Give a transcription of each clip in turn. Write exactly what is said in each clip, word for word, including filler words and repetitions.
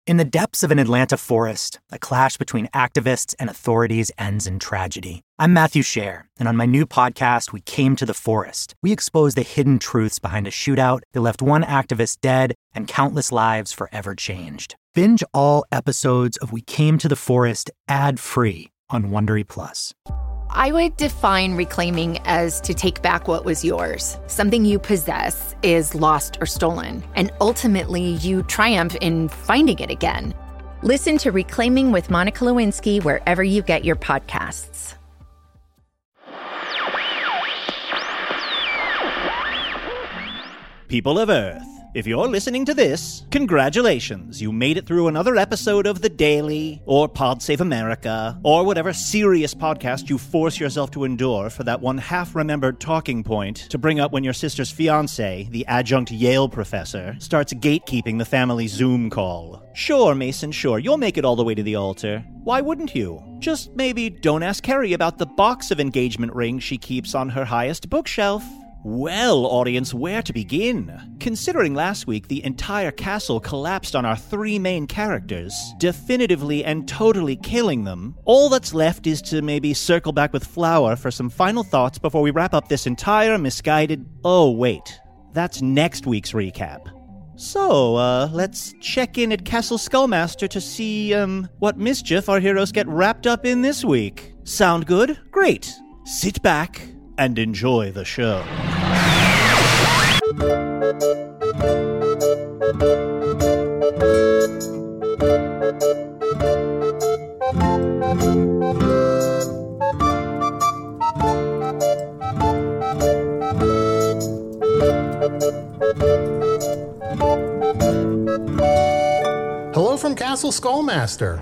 In the depths of an Atlanta forest, a clash between activists and authorities ends in tragedy. I'm Matthew Scher, and on my new podcast, We Came to the Forest, we expose the hidden truths behind a shootout that left one activist dead and countless lives forever changed. Binge all episodes of We Came to the Forest ad-free on Wondery Plus. I would define reclaiming as to take back what was yours. Something you possess is lost or stolen, and ultimately you triumph in finding it again. Listen to Reclaiming with Monica Lewinsky wherever you get your podcasts. People of Earth, if you're listening to this, congratulations. You made it through another episode of The Daily, or Pod Save America, or whatever serious podcast you force yourself to endure for that one half-remembered talking point to bring up when your sister's fiancé, the adjunct Yale professor, starts gatekeeping the family Zoom call. Sure, Mason, sure, you'll make it all the way to the altar. Why wouldn't you? Just maybe don't ask Carrie about the box of engagement rings she keeps on her highest bookshelf. Well, audience, where to begin? Considering last week the entire castle collapsed on our three main characters, definitively and totally killing them, all that's left is to maybe circle back with Flower for some final thoughts before we wrap up this entire misguided... Oh, wait. That's next week's recap. So, uh, let's check in at Castle Skullmaster to see, um, what mischief our heroes get wrapped up in this week. Sound good? Great. Sit back and enjoy the show. Hello from Castle Skullmaster,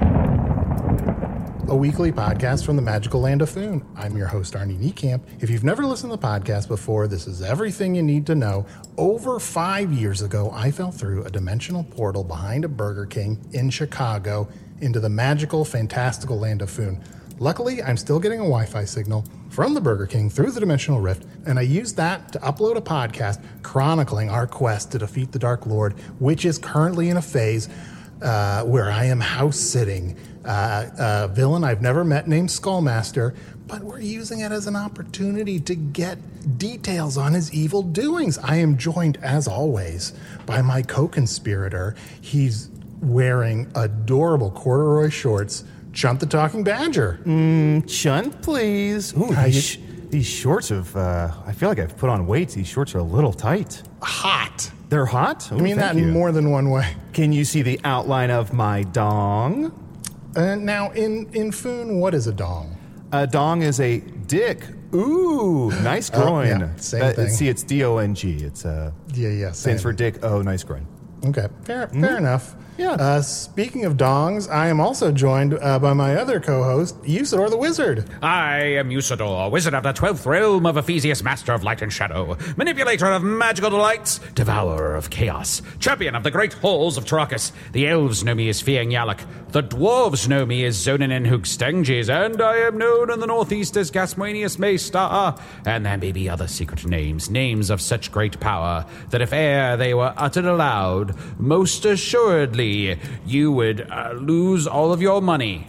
a weekly podcast from the magical land of Foon. I'm your host, Arnie Niekamp. If you've never listened to the podcast before, this is everything you need to know. Over five years ago, I fell through a dimensional portal behind a Burger King in Chicago into the magical, fantastical land of Foon. Luckily, I'm still getting a Wi-Fi signal from the Burger King through the dimensional rift, and I used that to upload a podcast chronicling our quest to defeat the Dark Lord, which is currently in a phase uh, where I am house-sitting Uh, a villain I've never met named Skullmaster, but we're using it as an opportunity to get details on his evil doings. I am joined, as always, by my co-conspirator. He's wearing adorable corduroy shorts, Chunt the Talking Badger. Mm, Chunt, please. Ooh, How these, you- these shorts have, uh, I feel like I've put on weight. These shorts are a little tight. Hot. They're hot? Ooh, I mean thank that in you. more than one way. Can you see the outline of my dong? Uh, now, in, in Foon, what is a dong? A dong is a dick. Ooh, nice Oh, groin. yeah, same Uh, thing. See, it's D O N G. It's uh, Yeah, yeah. stands same. for dick. Oh, nice groin. Okay, fair, fair enough. Yeah. Uh, speaking of dongs, I am also joined uh, by my other co-host, Usador the Wizard. I am Usador, wizard of the twelfth realm of Ephesius, master of light and shadow, manipulator of magical delights, devourer of chaos, champion of the great halls of Tarakas. The elves know me as Fiang Yalak, the dwarves know me as Zonin Hugstenges, and I am known in the northeast as Gasmoenius Maystar. And there may be other secret names, names of such great power, that if e'er they were uttered aloud, most assuredly you would uh, lose all of your money.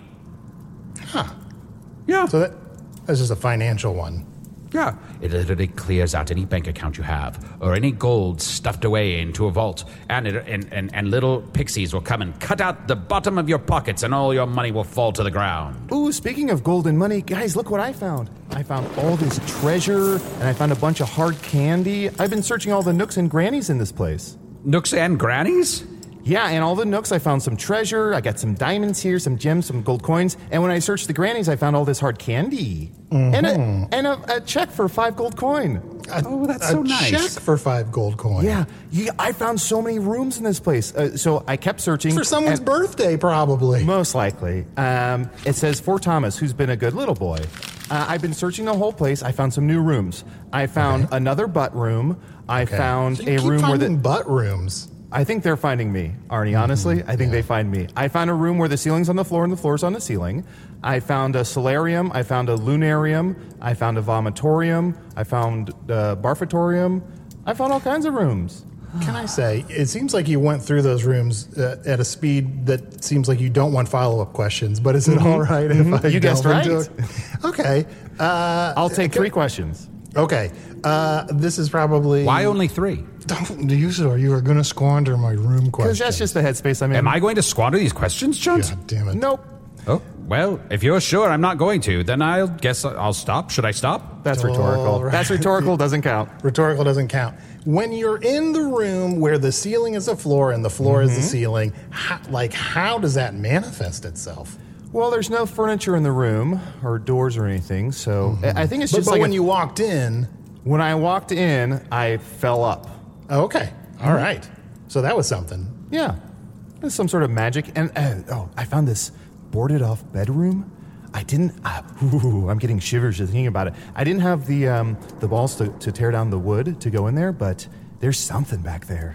Huh. Yeah. So that, that's just a financial one. Yeah, it literally clears out any bank account you have, or any gold stuffed away into a vault, and, it, and, and, and little pixies will come and cut out the bottom of your pockets, and all your money will fall to the ground. Ooh, speaking of golden money, guys, look what I found. I found all this treasure, and I found a bunch of hard candy. I've been searching all the nooks and grannies in this place. Nooks and grannies? Yeah, and all the nooks, I found some treasure. I got some diamonds here, some gems, some gold coins. And when I searched the grannies, I found all this hard candy. Mm-hmm. And, a, and a, a check for five gold coin. A, Oh, that's a so nice. check for five gold coin. Yeah, yeah, I found so many rooms in this place. Uh, so I kept searching. For someone's and- birthday, probably. Most likely. Um, it says, for Thomas, who's been a good little boy. Uh, I've been searching the whole place. I found some new rooms. I found Okay. another butt room. I Okay. found So you a keep room where finding the... butt rooms. I think they're finding me, Arnie, honestly. I think they find me. I found a room where the ceiling's on the floor and the floor's on the ceiling. I found a solarium. I found a lunarium. I found a vomitorium. I found a barfatorium. I found all kinds of rooms. Can I say, it seems like you went through those rooms uh, at a speed that seems like you don't want follow-up questions, but is it mm-hmm. all right mm-hmm. if I You guessed delve right. into it? Okay. Uh, I'll take okay. three questions. Okay. Uh, this is probably... Why only three? Don't use it or you are going to squander my room question. Because that's just the headspace I'm in. Am I going to squander these questions, Chunt? God damn it. Nope. Oh, well, if you're sure I'm not going to, then I'll guess I'll stop. Should I stop? That's rhetorical. right. That's rhetorical, doesn't count. Rhetorical doesn't count. When you're in the room where the ceiling is the floor and the floor mm-hmm. is the ceiling, how, like, how does that manifest itself? Well, there's no furniture in the room or doors or anything, so mm-hmm. I think it's but, just but like when a, you walked in... When I walked in, I fell up. Oh, okay. All mm-hmm. right. So that was something. Yeah. There's some sort of magic. And, uh, oh, I found this boarded off bedroom. I didn't... Uh, ooh, I'm getting shivers just thinking about it. I didn't have the um, the balls to, to tear down the wood to go in there, but there's something back there.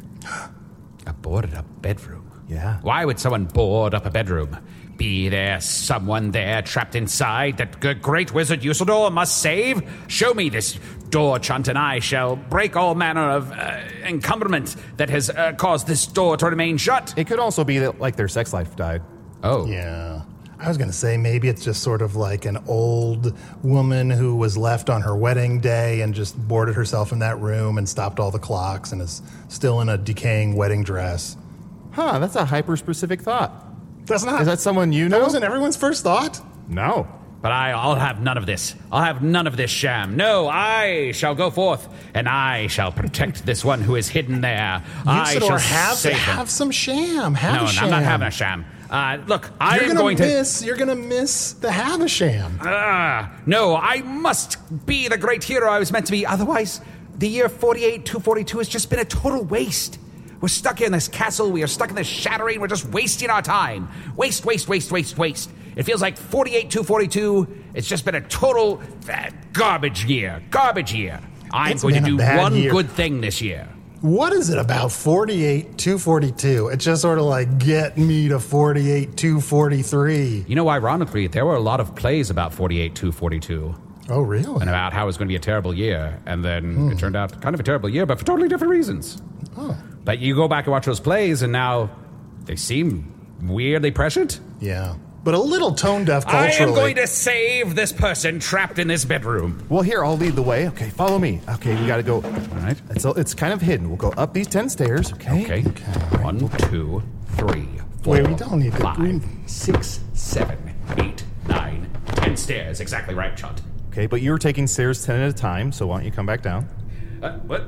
A boarded up bedroom? Yeah. Why would someone board up a bedroom? Be there someone there trapped inside that g- great wizard Usador must save? Show me this door, Chunt, and I shall break all manner of uh, encumberment that has uh, caused this door to remain shut. It could also be that, like, their sex life died. Oh. Yeah. I was going to say maybe it's just sort of like an old woman who was left on her wedding day and just boarded herself in that room and stopped all the clocks and is still in a decaying wedding dress. Huh, that's a hyper-specific thought. That's not. Is that someone you know? That wasn't everyone's first thought? No. But I, I'll have none of this. I'll have none of this sham. No, I shall go forth, and I shall protect this one who is hidden there. I shall have, save him. have some sham. Have no, a sham. I'm not having a sham. Uh, look, I you're am going miss, to... You're going to miss the Havisham. Ah, uh, no, I must be the great hero I was meant to be. Otherwise, the year forty-eight two forty-two has just been a total waste. We're stuck in this castle. We are stuck in this shattering. We're just wasting our time. Waste, waste, waste, waste, waste. It feels like forty-eight two forty-two. It's just been a total uh, garbage year. Garbage year. I'm It's going to been do a bad one year. good thing this year. What is it about forty-eight two forty-two? It's just sort of like, get me to forty-eight two forty-three. You know, ironically, there were a lot of plays about forty-eight two forty-two. Oh, really? And about how it was going to be a terrible year. And then Hmm. it turned out kind of a terrible year, but for totally different reasons. Oh. But you go back and watch those plays, and now they seem weirdly prescient. Yeah. But a little tone-deaf I culturally. am going to save this person trapped in this bedroom. Well, here, I'll lead the way. Okay, follow me. Okay, we got to go. All right. It's, it's kind of hidden. We'll go up these ten stairs, okay? Okay. One, two, three, four, Wait, we don't need the five, green- six, seven, eight, nine, ten stairs. Exactly right, Chunt. Okay, but you're taking stairs ten at a time, so why don't you come back down? Uh, what?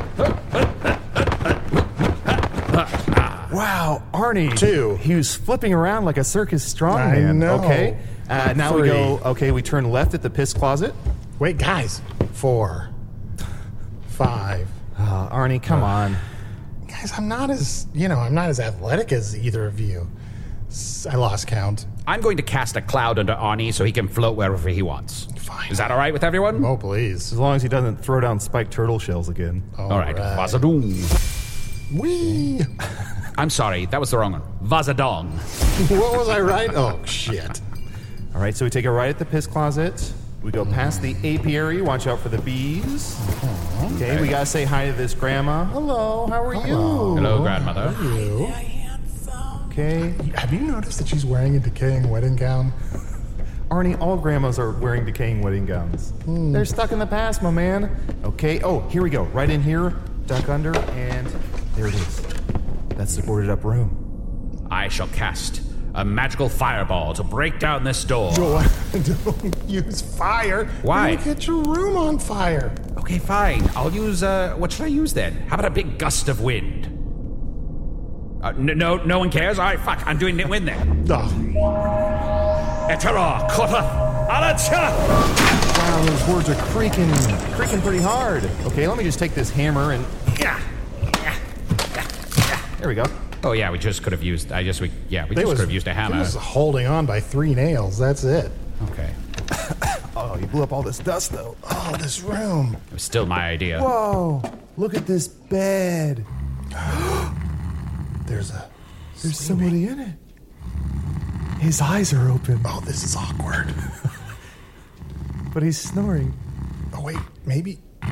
Wow, Arnie. Two. He was flipping around like a circus I strongman. know. Okay. Uh, now Three. we go, okay, we turn left at the piss closet. Wait, guys. Four. Five. Uh, Arnie, come on. Guys, I'm not as, you know, I'm not as athletic as either of you. S- I lost count. I'm going to cast a cloud under Arnie so he can float wherever he wants. Fine. Is that all right with everyone? Oh, please. As long as he doesn't throw down spiked turtle shells again. All, all right. Vazadoom. Wee. I'm sorry, that was the wrong one. Vazadong. What was I right? Oh, shit. All right, so we take a right at the piss closet. We go past the apiary. Watch out for the bees. Okay, we gotta say hi to this grandma. Hello, how are Hello. you? Hello, grandmother. You. Okay. Have you noticed that she's wearing a decaying wedding gown? Arnie, all grandmas are wearing decaying wedding gowns. Hmm. They're stuck in the past, my man. Okay, oh, here we go. Right in here, duck under, and there it is. That's the boarded up room. I shall cast a magical fireball to break down this door. Don't, don't use fire. Why? You're gonna get your room on fire. Okay, fine. I'll use, uh, what should I use then? How about a big gust of wind? Uh, n- no, no one cares? All right, fuck, I'm doing the wind then. Oh. Etera, kota, alacha! Wow, those words are creaking, creaking pretty hard. Okay, let me just take this hammer and... Yeah. There we go. Oh, yeah, we just could have used, I just, we, yeah, we They just was- could have used a He hammer. was holding on by three nails. That's it. Okay. Oh, you blew up all this dust, though. Oh, this room. It was still my idea. Whoa, look at this bed. There's a. There's somebody in it. His eyes are open, Oh, this is awkward. but he's snoring. Oh, wait. Maybe.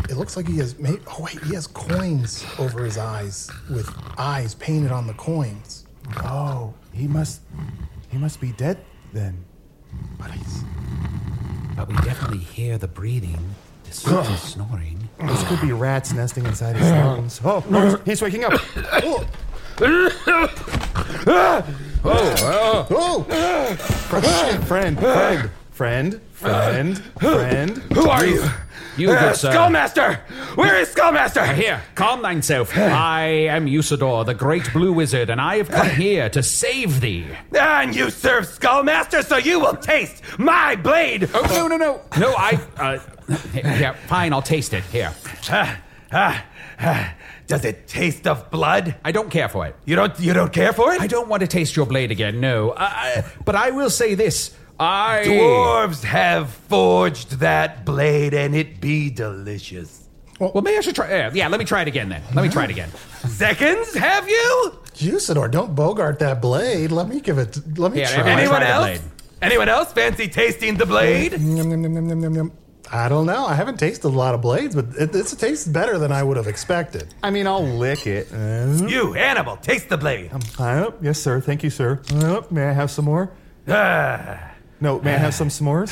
It looks like he has made. Oh wait, he has coins over his eyes with eyes painted on the coins. Oh, he must, he must be dead then. But he's, but we definitely hear the breathing, the soothing snoring. This could be rats nesting inside his lungs. Oh, no, he's waking up. Oh, oh, oh. Friend, friend, friend, friend, friend, friend. Who are you? You Uh, good sir. Skullmaster! Where is Skullmaster? Here, calm thyself. I am Usador, the great blue wizard, and I have come here to save thee. And you serve Skullmaster, so you will taste my blade! Oh, no, no, no. No, I, uh, yeah, fine, I'll taste it. Here. Ah, ah, ah. Does it taste of blood? I don't care for it. You don't you don't care for it? I don't want to taste your blade again, no. Uh, I, but I will say this. I... Dwarves have forged that blade, and it be delicious. Well, maybe I should try... Uh, yeah, let me try it again, then. Let me try it again. Seconds, have you? Usador, don't bogart that blade. Let me give it. Let me Yeah, try. everyone Anyone try the else? blade. Anyone else fancy tasting the blade? Yum, yum, yum, yum, yum, yum. I don't know. I haven't tasted a lot of blades, but it, it's, it tastes better than I would have expected. I mean, I'll lick it. Uh, You, animal, taste the blade. uh, yes, sir. Thank you, sir. Uh, may I have some more? Ah. No, may I have some s'mores?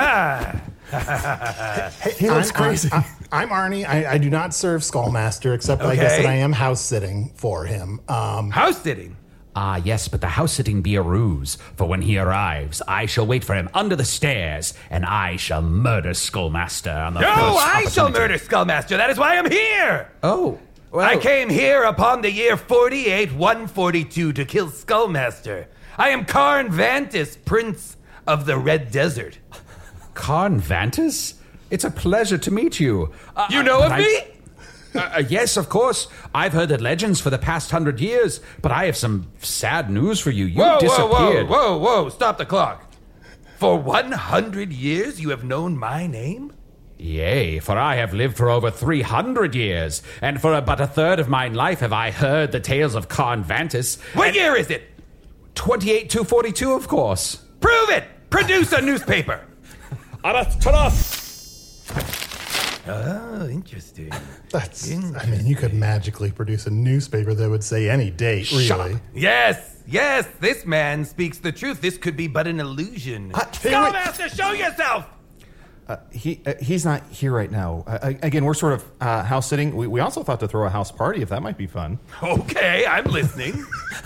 He looks I'm, crazy. I'm, I'm Arnie. I, I do not serve Skullmaster, except I guess Okay. that I am house sitting for him. Um, House sitting. Ah, yes, but the house-sitting be a ruse. For when he arrives, I shall wait for him under the stairs, and I shall murder Skullmaster on the No, first I shall opportunity. murder Skullmaster. That is why I'm here. Oh, well... I came here upon the year forty-eight one forty-two to kill Skullmaster. I am Karn Vantis, Prince of the Red Desert. Karn Vantis? It's a pleasure to meet you. Uh, You know uh, of I- me? Uh, uh, yes, of course. I've heard the legends for the past hundred years, but I have some sad news for you. You Whoa, whoa, disappeared. whoa, whoa, whoa, stop the clock. For one hundred years you have known my name? Yea, for I have lived for over three hundred years, and for but a third of mine life have I heard the tales of Karn Vantis. What year is it? twenty-eight two forty-two, of course. Prove it! Produce a newspaper! Oh, interesting. that's. I mean, you could magically produce a newspaper that would say any date, really. Shut up. Yes, yes, this man speaks the truth. This could be but an illusion. Uh, hey, wait. Skullmaster, show yourself! Uh, he uh, he's not here right now. Uh, again, we're sort of uh, house sitting. We, we also thought to throw a house party if that might be fun. Okay, I'm listening.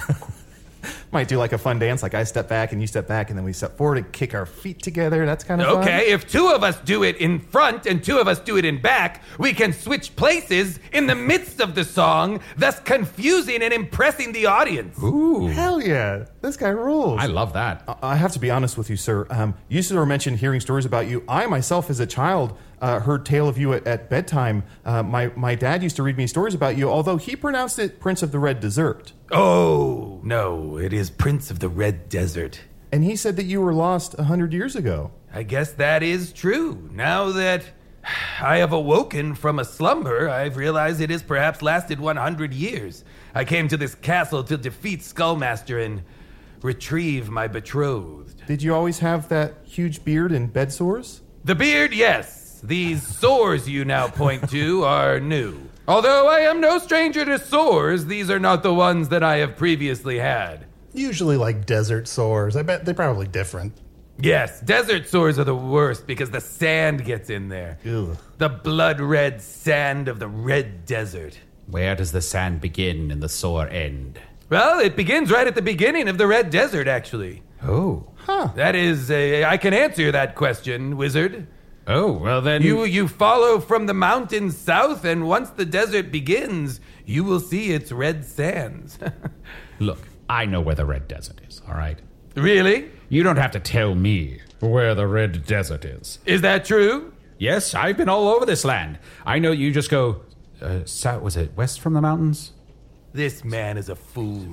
Might do like a fun dance, like I step back and you step back, and then we step forward and kick our feet together. That's kind of fun. Okay, if two of us do it in front and two of us do it in back, we can switch places in the midst of the song, thus confusing and impressing the audience. Ooh, Hell yeah, this guy rules. I love that. I have to be honest with you, sir. Um, Usador mentioned hearing stories about you. I myself, as a child, uh, heard tale of you at, at bedtime. Uh, my my dad used to read me stories about you, although he pronounced it Prince of the Red Desert. Oh, no, it is Prince of the Red Desert. And he said that you were lost a hundred years ago. I guess that is true. Now that I have awoken from a slumber, I've realized it has perhaps lasted one hundred years. I came to this castle to defeat Skullmaster and retrieve my betrothed. Did you always have that huge beard and bed sores? The beard, yes. These sores you now point to are new. Although I am no stranger to sores, these are not the ones that I have previously had. Usually like desert sores. I bet they're probably different. Yes, desert sores are the worst because the sand gets in there. Ugh. The blood-red sand of the red desert. Where does the sand begin and the sore end? Well, it begins right at the beginning of the red desert, actually. Oh. That is, a, I can answer that question, wizard. Oh, well then... You you follow from the mountains south, and once the desert begins, you will see its red sands. Look, I know where the Red Desert is, all right? Really? You don't have to tell me where the Red Desert is. Is that true? Yes, I've been all over this land. I know you just go... Uh, south, was it west from the mountains? This man is a fool.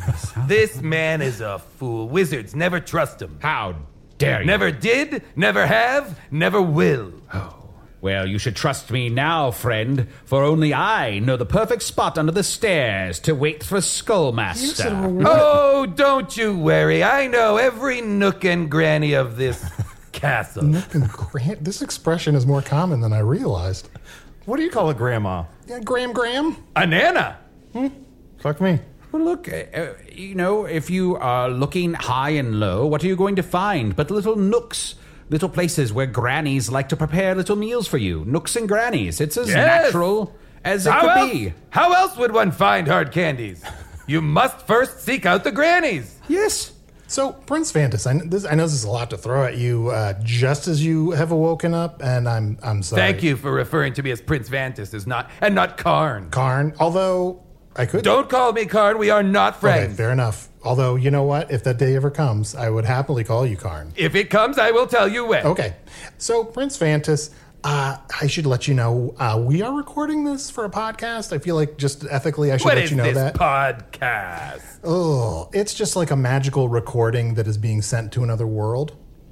This man is a fool. Wizards, never trust him. How dare you? Never did, never have, never will. Well, you should trust me now, friend, for only I know the perfect spot under the stairs to wait for Skullmaster. Oh, don't you worry. I know every nook and granny of this castle. Nook and Grant. This expression is more common than I realized. What do you call a grandma? Yeah, Graham Graham? A nana. Hmm? Fuck me. Well, look, uh, you know, if you are looking high and low, what are you going to find but little nooks, little places where grannies like to prepare little meals for you? Nooks and grannies. It's as Yes. natural as it How could else, be. how else would one find hard candies? You must first seek out the grannies. Yes. So, Prince Fantas, I, this, I know this is a lot to throw at you uh, just as you have awoken up, and I'm I'm sorry. Thank you for referring to me as Prince Vantis, as not and not Karn. Karn, although I could... Don't call me Karn. We are not friends. Okay, fair enough. Although, you know what? If that day ever comes, I would happily call you Karn. If it comes, I will tell you when. Okay. So, Prince Fantas, uh, I should let you know, uh, we are recording this for a podcast. I feel like just ethically I should What let is you know this that. podcast? Oh, it's just like a magical recording that is being sent to another world.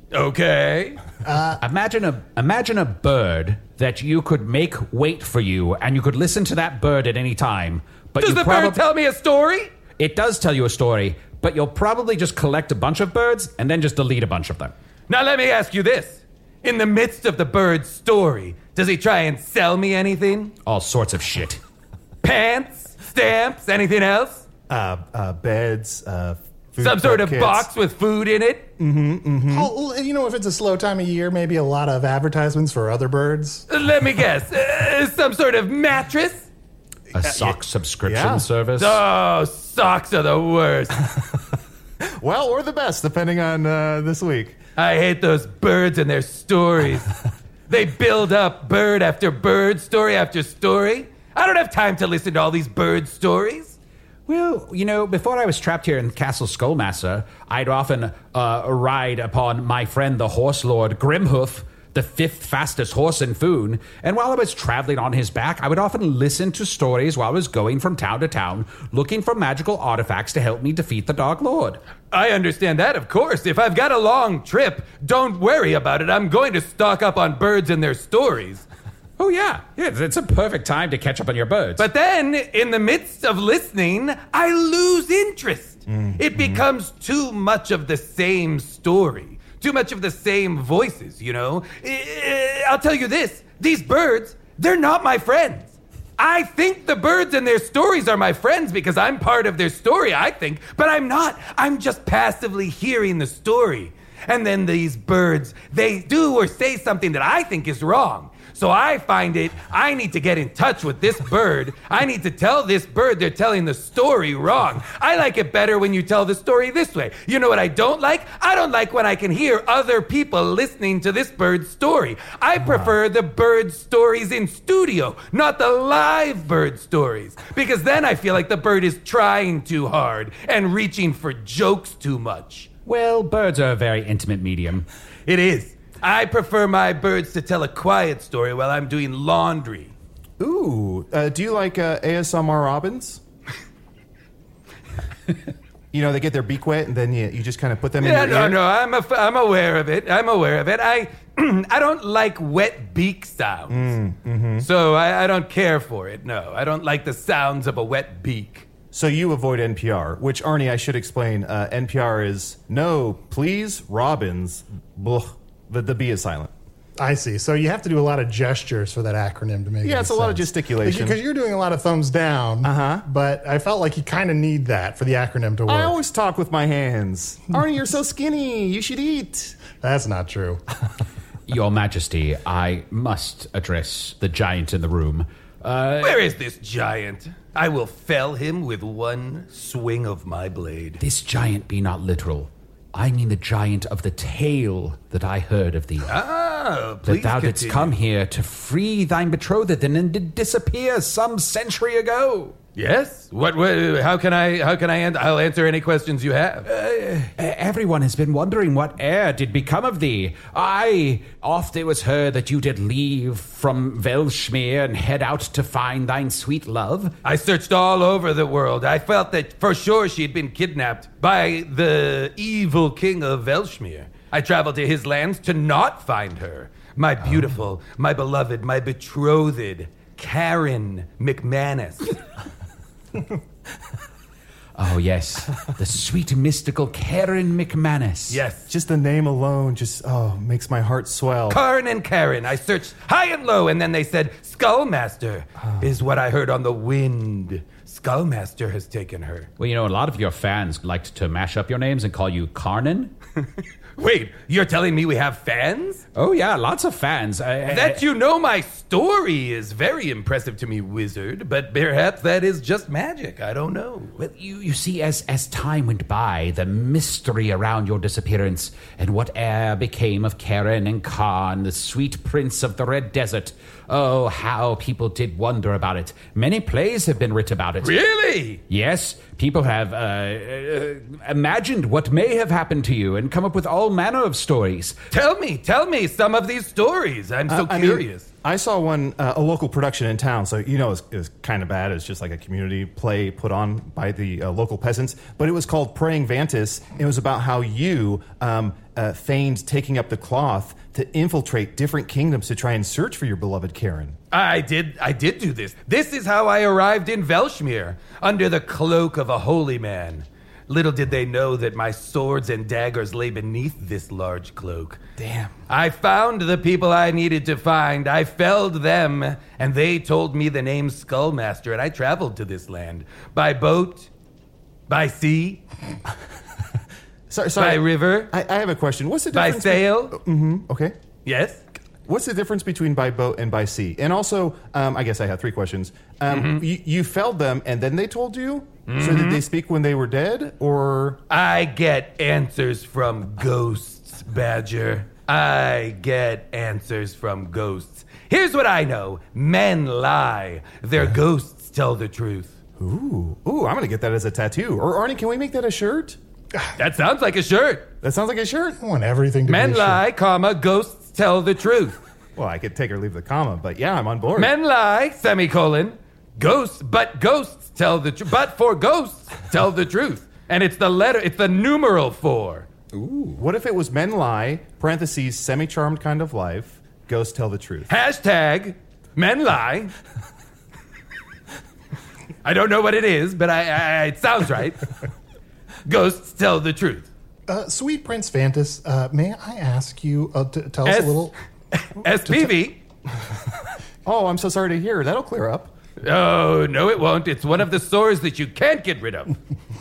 Okay. Imagine a imagine a bird that you could make wait for you, and you could listen to that bird at any time. But Does you the probab- bird tell me a story? It does tell you a story, but you'll probably just collect a bunch of birds and then just delete a bunch of them. Now let me ask you this. In the midst of the bird's story, does he try and sell me anything? All sorts of shit. Pants? Stamps? Anything else? Uh, uh, beds, uh, food Some sort prep of kits. box with food in it? Oh, you know, if it's a slow time of year, maybe a lot of advertisements for other birds. Uh, Let me guess. Uh, some sort of mattress? A sock subscription yeah. service. Oh, socks are the worst. Well, or the best, depending on uh, this week. I hate those birds and their stories. They build up bird after bird, story after story. I don't have time to listen to all these bird stories. Well, you know, before I was trapped here in Castle Skullmaster, I'd often uh, ride upon my friend the horse lord Grimhoof, the fifth fastest horse in Foon, and while I was traveling on his back, I would often listen to stories while I was going from town to town, looking for magical artifacts to help me defeat the Dark Lord. I understand that, of course. If I've got a long trip, don't worry about it. I'm going to stock up on birds and their stories. Oh, yeah. Yeah, it's a perfect time to catch up on your birds. But then, in the midst of listening, I lose interest. Mm-hmm. It becomes too much of the same story. Too much of the same voices, you know? I'll tell you this. These birds, they're not my friends. I think the birds and their stories are my friends because I'm part of their story, I think. But I'm not. I'm just passively hearing the story. And then these birds, they do or say something that I think is wrong. So I find it, I need to get in touch with this bird. I need to tell this bird they're telling the story wrong. I like it better when you tell the story this way. You know what I don't like? I don't like when I can hear other people listening to this bird's story. I prefer the bird stories in studio, not the live bird stories. Because then I feel like the bird is trying too hard and reaching for jokes too much. Well, birds are a very intimate medium. It is. I prefer my birds to tell a quiet story while I'm doing laundry. Ooh, uh, do you like uh, A S M R robins? You know, they get their beak wet and then you, you just kind of put them Yeah, in your no, ear. no, I'm a, I'm aware of it. I'm aware of it. I I don't like wet beak sounds. Mm, mm-hmm. So I, I don't care for it, no. I don't like the sounds of a wet beak. So you avoid N P R, which, Arnie, I should explain. Uh, N P R is, no, please, robins. Blah. The, the B is silent. I see. So you have to do a lot of gestures for that acronym to make it Yeah, it's a lot of sense. gesticulation. Because you're doing a lot of thumbs down. Uh-huh. But I felt like you kind of need that for the acronym to work. I always talk with my hands. Arnie, you're so skinny. You should eat. That's not true. Your Majesty, I must address the giant in the room. Uh, Where is this giant? I will fell him with one swing of my blade. This giant be not literal. I mean the giant of the tale that I heard of thee. Ah, please that thou didst continue. come here to free thine betrothed and did disappear some century ago. Yes? What, what how can I how can I an- I'll answer any questions you have. Uh, everyone has been wondering what heir did become of thee. I, oft it was heard that you did leave from Velshmere and head out to find thine sweet love. I searched all over the world. I felt that for sure she had been kidnapped by the evil king of Velshmere. I traveled to his lands to not find her. My beautiful, my beloved, my betrothed, Karen McManus. Oh, yes. The sweet, mystical Karen McManus. Yes. Just the name alone just, oh, makes my heart swell. Karen and Karen. I searched high and low, and then they said, Skullmaster is what I heard on the wind. Skullmaster has taken her. Well, you know, a lot of your fans liked to mash up your names and call you Karnan. Wait, you're telling me we have fans? Oh, yeah, lots of fans. I, I, That you know my story is very impressive to me, wizard, but perhaps that is just magic. I don't know. Well, you, you see, as, as time went by, the mystery around your disappearance and whate'er became of Karen and Khan, the sweet prince of the Red Desert. Oh, how people did wonder about it. Many plays have been writ about it. Really? Yes, people have uh, uh, imagined what may have happened to you and come up with all manner of stories. Tell me, tell me some of these stories. I'm so Uh, I curious. mean, I saw one, uh, a local production in town, so you know it was, it was kind of bad. It was just like a community play put on by the uh, local peasants, but it was called Praying Vantis. It was about how you um, uh, feigned taking up the cloth to infiltrate different kingdoms to try and search for your beloved Karen. I did I did do this. This is how I arrived in Velshmir, under the cloak of a holy man. Little did they know that my swords and daggers lay beneath this large cloak. Damn. I found the people I needed to find. I felled them, and they told me the name Skullmaster, and I traveled to this land. By boat, by sea, Sorry, sorry. by river, I, I have a question. What's the by difference? sail. Mm-hmm. Okay. Yes? What's the difference between by boat and by sea? And also, um, I guess I have three questions. Um, Mm-hmm. you, you felled them, and then they told you? So did they speak when they were dead, or? I get answers from ghosts, Badger. I get answers from ghosts. Here's what I know. Men lie. Their ghosts tell the truth. Ooh, ooh! I'm gonna get that as a tattoo. Or Arnie, can we make that a shirt? That sounds like a shirt. That sounds like a shirt. I want everything to Men be a lie, comma, ghosts tell the truth. Well, I could take or leave the comma, but yeah, I'm on board. Men lie, semicolon, ghosts, but ghosts tell the truth. But for ghosts tell the truth. And it's the letter, it's the numeral four. What if it was men lie, parentheses, semi-charmed kind of life, ghosts tell the truth? Hashtag men lie. I don't know what it is, but I, I it sounds right. Ghosts tell the truth. Uh, Sweet Prince Vantis, uh, may I ask you uh, to tell us S- a little... S P V. Oh, I'm so sorry to hear. That'll clear up. Oh, no, it won't. It's one of the sores that you can't get rid of.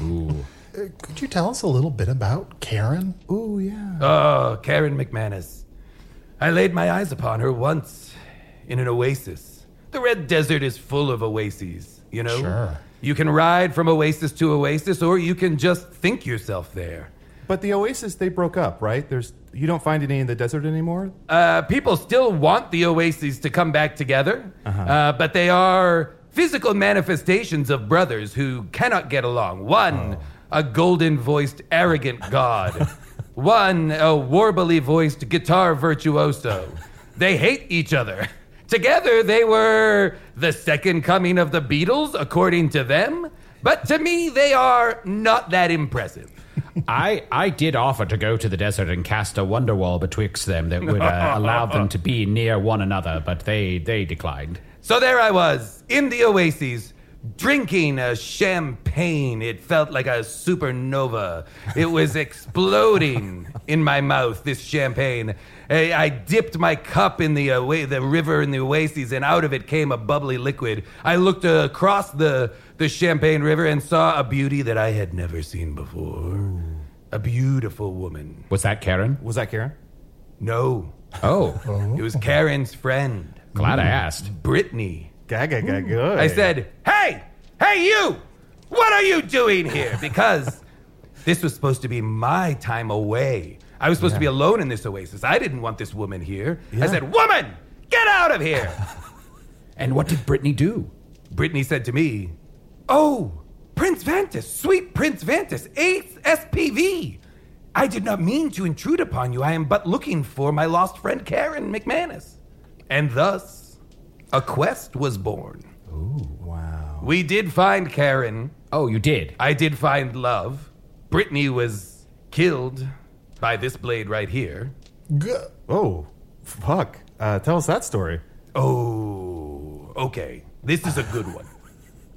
Uh, could you tell us a little bit about Karen? Ooh, yeah. Oh, Karen McManus. I laid my eyes upon her once in an oasis. The Red Desert is full of oases, you know? Sure. You can ride from oasis to oasis, or you can just think yourself there. But the oasis, they broke up, right? There's you don't find any in the desert anymore? Uh, people still want the oases to come back together, Uh-huh. uh, but they are physical manifestations of brothers who cannot get along. One, a golden-voiced, arrogant god. One, a warbly-voiced guitar virtuoso. They hate each other. Together, they were the second coming of the Beatles, according to them. But to me, they are not that impressive. I, I did offer to go to the desert and cast a wonder wall betwixt them that would uh, allow them to be near one another, but they, they declined. So there I was, in the oases, drinking a champagne. It felt like a supernova. It was exploding in my mouth, this champagne. I, I dipped my cup in the, uh, the river in the oases, and out of it came a bubbly liquid. I looked uh, across the, the Champagne River and saw a beauty that I had never seen before. Ooh. A beautiful woman. Was that Karen? Was that Karen? No. Oh, It was Karen's friend, glad I asked. Brittany. Gaga, gaga, good. I said, hey, hey you, what are you doing here? Because this was supposed to be my time away. I was supposed Yeah. to be alone in this oasis. I didn't want this woman here. I Yeah. said, woman, get out of here. And what did Brittany do? Brittany said to me, oh, Prince Vantis, sweet Prince Vantis, eighth S P V. I did not mean to intrude upon you. I am but looking for my lost friend Karen McManus. And thus, a quest was born. Wow. We did find Karen. Oh, you did? I did find love. Brittany was killed by this blade right here. G- Oh, fuck. Uh, tell us that story. Oh, okay. This is a good one.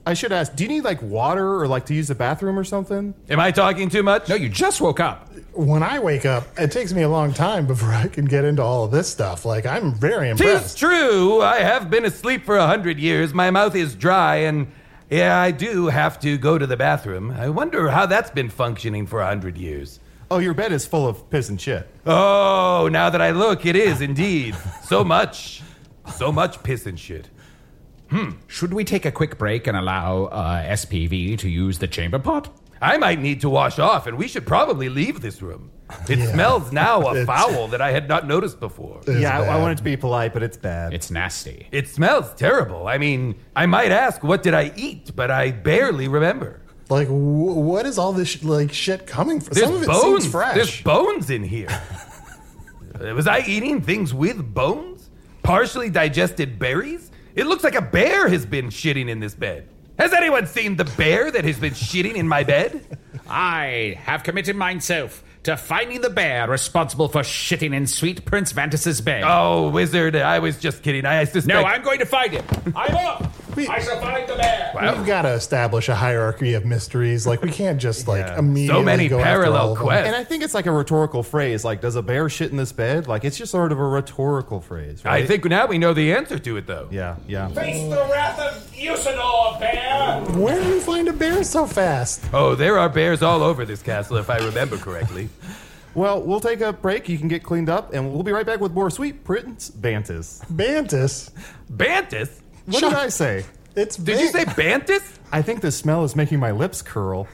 I should ask, do you need like water or like to use the bathroom or something? Am I talking too much? No, you just woke up. When I wake up, it takes me a long time before I can get into all of this stuff. Like, I'm very Tis impressed. true. I have been asleep for a hundred years. My mouth is dry, and yeah, I do have to go to the bathroom. I wonder how that's been functioning for a hundred years. Oh, your bed is full of piss and shit. Oh, now that I look, it is indeed. So much. So much piss and shit. Hmm. Should we take a quick break and allow uh, S P V to use the chamber pot? I might need to wash off, and we should probably leave this room. It Yeah. smells now a It's- foul that I had not noticed before. It's yeah, I, I bad. wanted to be polite, but it's bad. It's nasty. It smells terrible. I mean, I might ask, what did I eat? But I barely remember. Like, w- what is all this sh- like shit coming from? There's Some of it bones. seems fresh. There's bones in here. Was I eating things with bones? Partially digested berries? It looks like a bear has been shitting in this bed. Has anyone seen the bear that has been shitting in my bed? I have committed myself to finding the bear responsible for shitting in sweet Prince Vantus's bed. Oh, wizard, I was just kidding. I suspect... No, I'm going to find him. I'm off. I shall find the bear. We've got to establish a hierarchy of mysteries. Like, we can't just like Yeah. immediately So many go after all parallel of them. quests. And I think it's like a rhetorical phrase. Like, does a bear shit in this bed? Like, it's just sort of a rhetorical phrase, right? I think now we know the answer to it, though. Yeah, yeah. Face the wrath of Usador, bear. Where do you find a bear so fast? Oh, there are bears all over this castle, if I remember correctly. Well, we'll take a break. You can get cleaned up, and we'll be right back with more Sweet Prince Bantus. Bantus? Bantus? What did I say? It's Did Ban- you say Bantus? I think the smell is making my lips curl.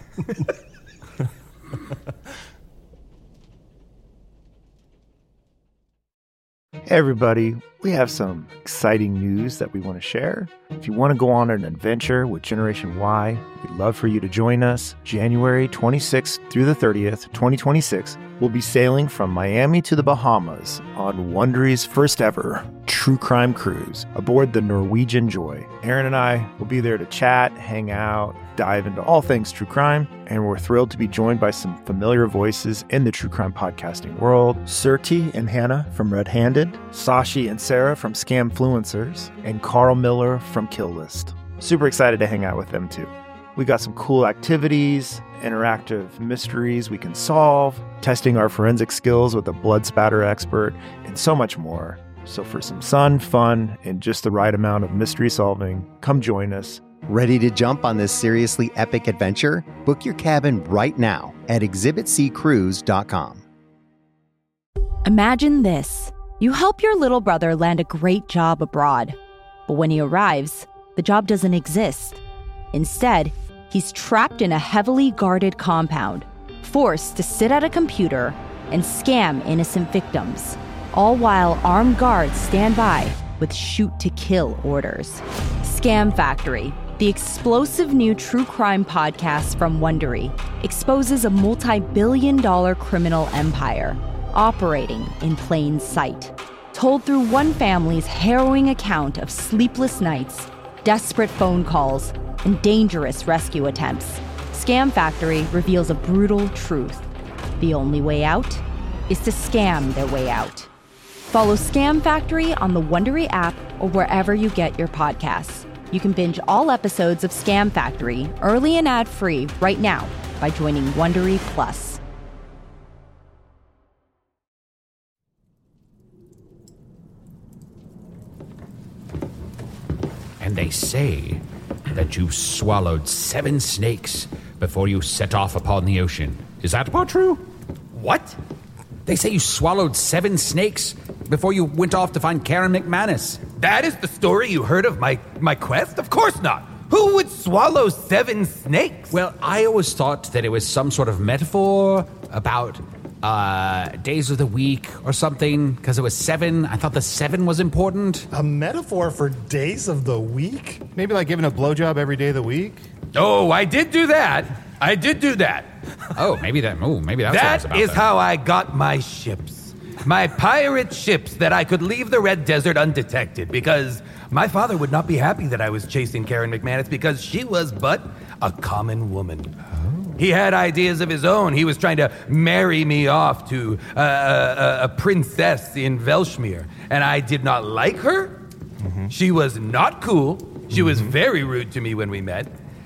Hey everybody, we have some exciting news that we want to share. If you want to go on an adventure with Generation Y, we'd love for you to join us. January twenty-sixth through the thirtieth, twenty twenty-six, we'll be sailing from Miami to the Bahamas on Wondery's first ever true crime cruise aboard the Norwegian Joy. Aaron and I will be there to chat, hang out, dive into all things true crime, and we're thrilled to be joined by some familiar voices in the true crime podcasting world. Surti and Hannah from Red Handed, Sashi and Sarah from Scamfluencers, and Carl Miller from Kill List. Super excited to hang out with them too. We got some cool activities, interactive mysteries we can solve, testing our forensic skills with a blood spatter expert, and so much more. So for some sun, fun, and just the right amount of mystery solving, come join us. Ready to jump on this seriously epic adventure? Book your cabin right now at exhibit c cruise dot com. Imagine this. You help your little brother land a great job abroad. But when he arrives, the job doesn't exist. Instead, he's trapped in a heavily guarded compound, forced to sit at a computer and scam innocent victims, all while armed guards stand by with shoot-to-kill orders. Scam Factory, the explosive new true crime podcast from Wondery, exposes a multi-billion dollar criminal empire operating in plain sight. Told through one family's harrowing account of sleepless nights, desperate phone calls, and dangerous rescue attempts, Scam Factory reveals a brutal truth. The only way out is to scam their way out. Follow Scam Factory on the Wondery app or wherever you get your podcasts. You can binge all episodes of Scam Factory early and ad-free right now by joining Wondery Plus. And they say that you swallowed seven snakes before you set off upon the ocean. Is that part true? What? They say you swallowed seven snakes before you went off to find Karen McManus. That is the story you heard of my, my quest? Of course not. Who would swallow seven snakes? Well, I always thought that it was some sort of metaphor about uh, days of the week or something, because it was seven. I thought the seven was important. A metaphor for days of the week? Maybe like giving a blowjob every day of the week? Oh, I did do that. I did do that. Oh, maybe that. Oh, maybe that's what it was That about. is then. how I got my ships. My pirate ships that I could leave the Red Desert undetected, because my father would not be happy that I was chasing Karen McManus because she was but a common woman. Oh. He had ideas of his own. He was trying to marry me off to uh, a, a princess in Velshmere, and I did not like her. Mm-hmm. She was not cool. She mm-hmm. was very rude to me when we met.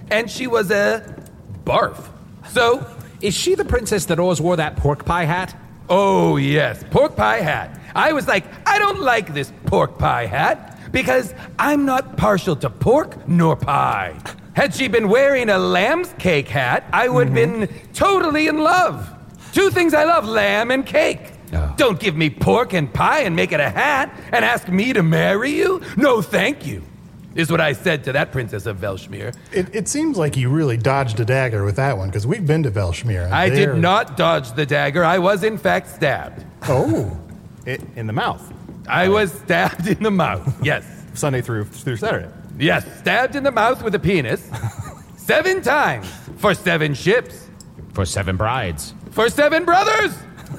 and she was a barf. So, is she the princess that always wore that pork pie hat? Oh, yes, pork pie hat. I was like, I don't like this pork pie hat because I'm not partial to pork nor pie. Had she been wearing a lamb's cake hat, I would have mm-hmm. been totally in love. Two things I love, lamb and cake. Oh. Don't give me pork and pie and make it a hat and ask me to marry you? No, thank you, is what I said to that princess of Velshmere. It, it seems like you really dodged a dagger with that one, because we've been to Velshmere. I did not dodge the dagger. I was, in fact, stabbed. Oh. it, in the mouth. I was stabbed in the mouth, yes. Sunday through, through Saturday. Yes, stabbed in the mouth with a penis. Seven times. For seven ships. For seven brides. For seven brothers.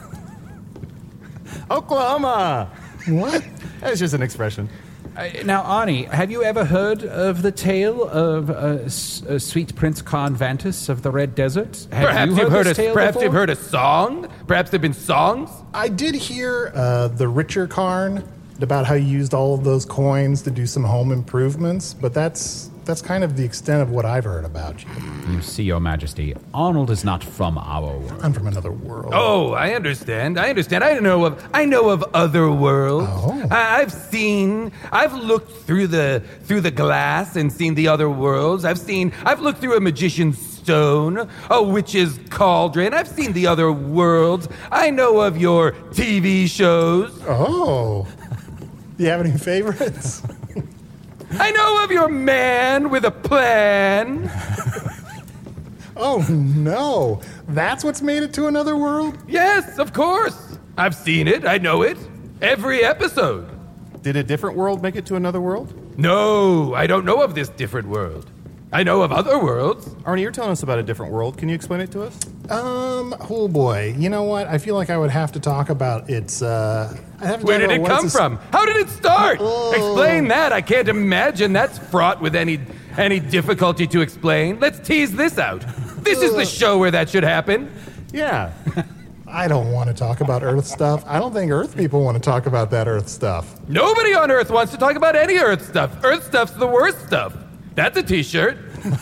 Oklahoma. What? That's just an expression. Uh, now, Arnie, have you ever heard of the tale of uh, S- uh, Sweet Prince Khan Vantus of the Red Desert? Have perhaps you you've heard, heard a, perhaps before? you've heard a song. Perhaps there've been songs. I did hear uh, the Richer Karn about how you used all of those coins to do some home improvements, but that's that's kind of the extent of what I've heard about you. You see, Your Majesty, Arnold is not from our world. I'm from another world. Oh, I understand. I understand. I know of I know of other worlds. Oh. I, I've seen. I've looked through the through the glass and seen the other worlds. I've seen. I've looked through a magician's stone, a witch's cauldron. I've seen the other worlds. I know of your T V shows. Oh. Do you have any favorites? I know of your man with a plan. Oh, no. That's what's made it to another world? Yes, of course. I've seen it. I know it. Every episode. Did a different world make it to another world? No, I don't know of this different world. I know of other worlds. Arnie, you're telling us about a different world. Can you explain it to us? Um, oh boy. You know what? I feel like I would have to talk about its, uh... I'd have to Where talk did about it what come it's from? How did it start? Oh. Explain that. I can't imagine that's fraught with any any difficulty to explain. Let's tease this out. This is the show where that should happen. Yeah. I don't want to talk about Earth stuff. I don't think Earth people want to talk about that Earth stuff. Nobody on Earth wants to talk about any Earth stuff. Earth stuff's the worst stuff. That's a t-shirt.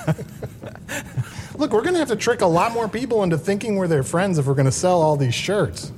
Look, we're going to have to trick a lot more people into thinking we're their friends if we're going to sell all these shirts.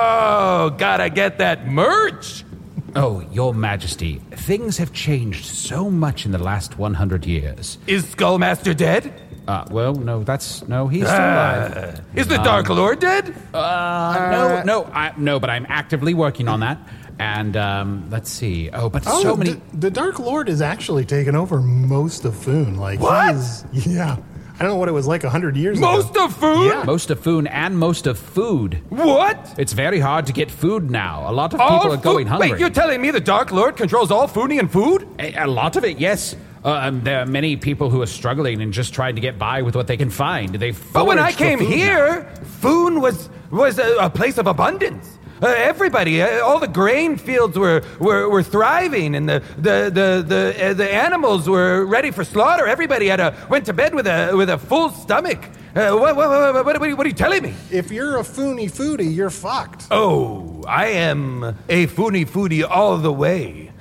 Oh, gotta get that merch. Oh, Your Majesty, things have changed so much in the last one hundred years. Is Skullmaster dead? Uh, well, no, that's... No, he's still alive. Uh, is the Dark um, Lord dead? Uh, no, no, I, no, but I'm actively working on that. And, um, let's see. Oh, but oh, so many... The, the Dark Lord has actually taken over most of Foon. Like, what? He's, yeah. I don't know what it was like a hundred years most ago. Most of Foon? Yeah. Most of Foon and most of food. What? It's very hard to get food now. A lot of all people are fo- going hungry. Wait, you're telling me the Dark Lord controls all Foonian food? A, a lot of it, yes. Uh, um, there are many people who are struggling and just trying to get by with what they can find. They But when I came here, now. Foon was was a, a place of abundance. Uh, everybody, uh, all the grain fields were, were, were thriving, and the the the the, uh, the animals were ready for slaughter. Everybody had a went to bed with a with a full stomach. Uh, what, what, what, what, what are you telling me? If you're a Foony foodie, you're fucked. Oh, I am a Foony foodie all the way.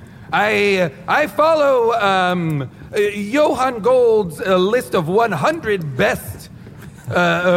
I I follow um, uh, Johann Gold's uh, list of one hundred best uh, uh,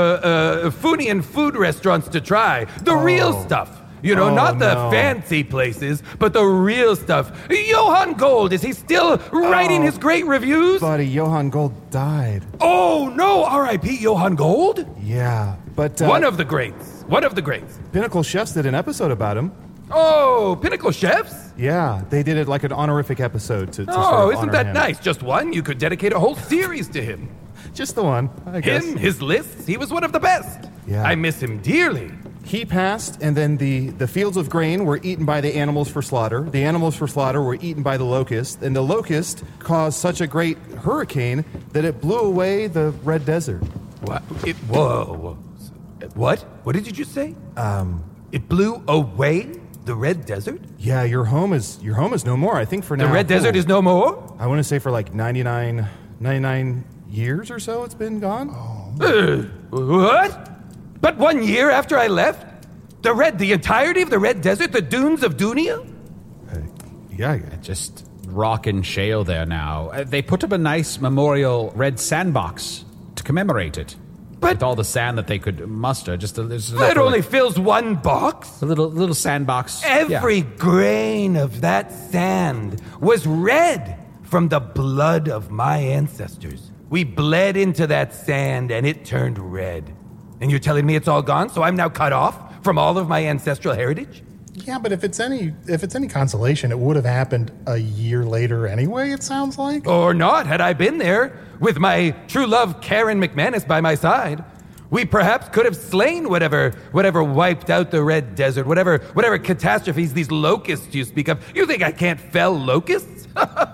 uh, Foonian food restaurants to try. The oh. real stuff. You know, oh, not the no. fancy places, but the real stuff. Johann Gold, is he still writing oh, his great reviews? Buddy, Johann Gold died. Oh, no, R I P Johann Gold? Yeah, but... Uh, One of the greats. One of the greats. Pinnacle Chefs did an episode about him. Oh, Pinnacle Chefs? Yeah, they did it like an honorific episode to, to Oh, sort of isn't honor that him. nice? Just one? You could dedicate a whole series to him. Just the one, I guess. Him, his lists, he was one of the best. Yeah. I miss him dearly. He passed, and then the, the fields of grain were eaten by the animals for slaughter. The animals for slaughter were eaten by the locust, and the locust caused such a great hurricane that it blew away the Red Desert. What? It, whoa. What? What did you just say? Um, it blew away the Red Desert? Yeah, your home is your home is no more. I think for now. The Red Desert oh, is no more? I want to say for like ninety-nine, ninety-nine years or so it's been gone. Oh. Uh, what? But one year after I left? The red, the entirety of the Red Desert, the dunes of Dunia? Uh, yeah, Just rock and shale there now. Uh, they put up a nice memorial red sandbox to commemorate it. But with all the sand that they could muster, just a, just it only like, fills one box. A little little sandbox. Every yeah. grain of that sand was red from the blood of my ancestors. We bled into that sand and it turned red. And you're telling me it's all gone, so I'm now cut off from all of my ancestral heritage? Yeah, but if it's any if it's any consolation, it would have happened a year later anyway, it sounds like. Or not, had I been there, with my true love Karen McManus by my side. We perhaps could have slain whatever whatever wiped out the Red Desert, whatever whatever catastrophes these locusts you speak of. You think I can't fell locusts?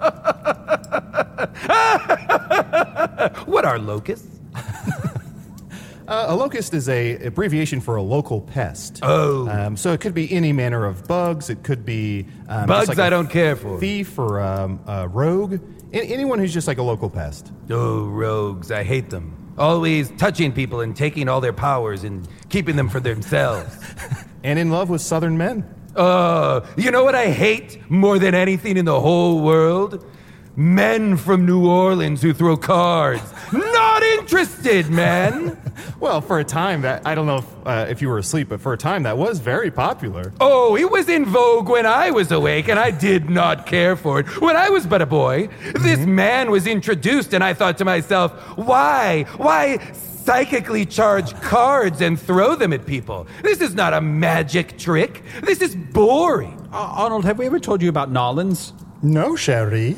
What are locusts? Uh, a locust is a abbreviation for a local pest. Oh. Um, so it could be any manner of bugs. It could be... Um, bugs like I don't care for. Thief or um, a rogue. A- anyone who's just like a local pest. Oh, rogues. I hate them. Always touching people and taking all their powers and keeping them for themselves. And in love with southern men. Uh, you know what I hate more than anything in the whole world? Men from New Orleans who throw cards. Not interested, man. Well, for a time, that I don't know if, uh, if you were asleep, but for a time that was very popular. Oh, it was in vogue when I was awake, and I did not care for it. When I was but a boy, mm-hmm. this man was introduced, and I thought to myself, why? Why psychically charge cards and throw them at people? This is not a magic trick. This is boring. Uh, Arnold, have we ever told you about Nolans? No, Sherry.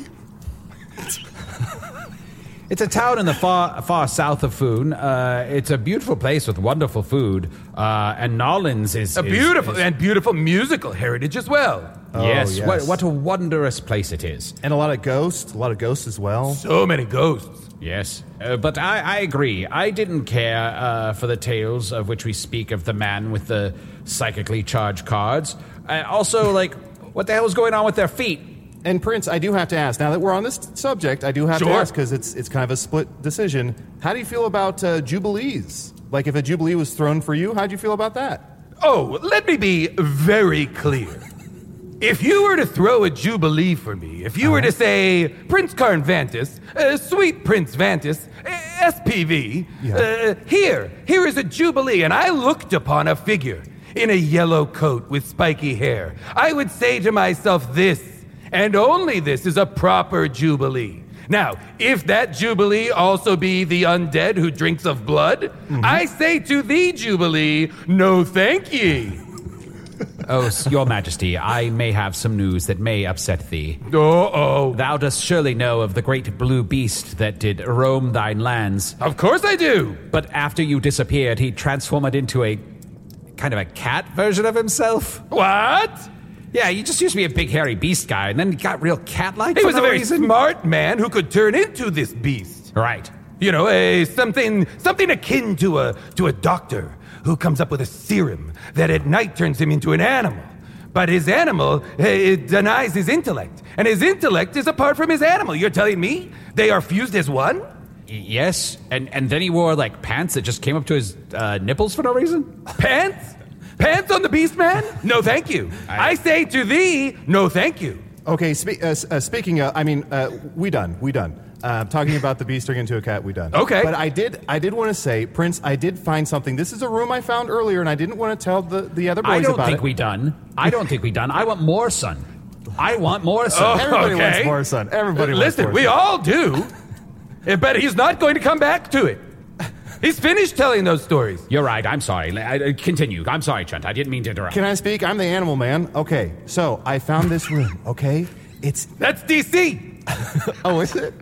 It's a town in the far far south of Foon. Uh, it's a beautiful place with wonderful food. Uh, and Nolans is... A is, beautiful, is, and beautiful musical heritage as well. Oh, yes, yes. What, what a wondrous place it is. And a lot of ghosts, a lot of ghosts as well. So many ghosts. Yes, uh, but I, I agree. I didn't care uh, for the tales of which we speak of the man with the psychically charged cards. Uh, also, like, what the hell is going on with their feet? And Prince, I do have to ask, now that we're on this subject, I do have sure. to ask, because it's it's kind of a split decision. How do you feel about uh, jubilees? Like, if a jubilee was thrown for you, how do you feel about that? Oh, let me be very clear. If you were to throw a jubilee for me, if you uh-huh. were to say, Prince Karn Vantis, uh, sweet Prince Vantis, uh, S P V, yeah. uh, here, here is a jubilee, and I looked upon a figure in a yellow coat with spiky hair, I would say to myself this, and only this is a proper jubilee. Now, if that jubilee also be the undead who drinks of blood, mm-hmm. I say to thee, jubilee, no thank ye. Oh, your majesty, I may have some news that may upset thee. Uh-oh. Thou dost surely know of the great blue beast that did roam thine lands. Of course I do. But after you disappeared, he transformed into a kind of a cat version of himself. What? Yeah, he just used to be a big hairy beast guy, and then he got real cat-like. He was no a very reason. smart man who could turn into this beast. Right. You know, a something something akin to a to a doctor who comes up with a serum that at night turns him into an animal. But his animal uh, it denies his intellect, and his intellect is apart from his animal. You're telling me they are fused as one? Yes, and and then he wore like pants that just came up to his uh, nipples for no reason. Pants? Pants on the beast man? No, thank you. I, I say to thee, no, thank you. Okay, spe- uh, uh, speaking of, I mean, uh, we done, we done. Uh, talking about the beast turning into a cat, we done. Okay. But I did, I did want to say, Prince, I did find something. This is a room I found earlier, and I didn't want to tell the, the other boys about it. I don't about think it. we done. I don't think we done. I want more sun. I want more sun. Oh, Everybody okay. wants more sun. Everybody uh, wants listen, more we sun. all do. But he's not going to come back to it. He's finished telling those stories. You're right. I'm sorry. I, I, continue. I'm sorry, Trent. I didn't mean to interrupt. Can I speak? I'm the animal man. Okay, so I found this room, okay? It's... That's D C. Oh, is it?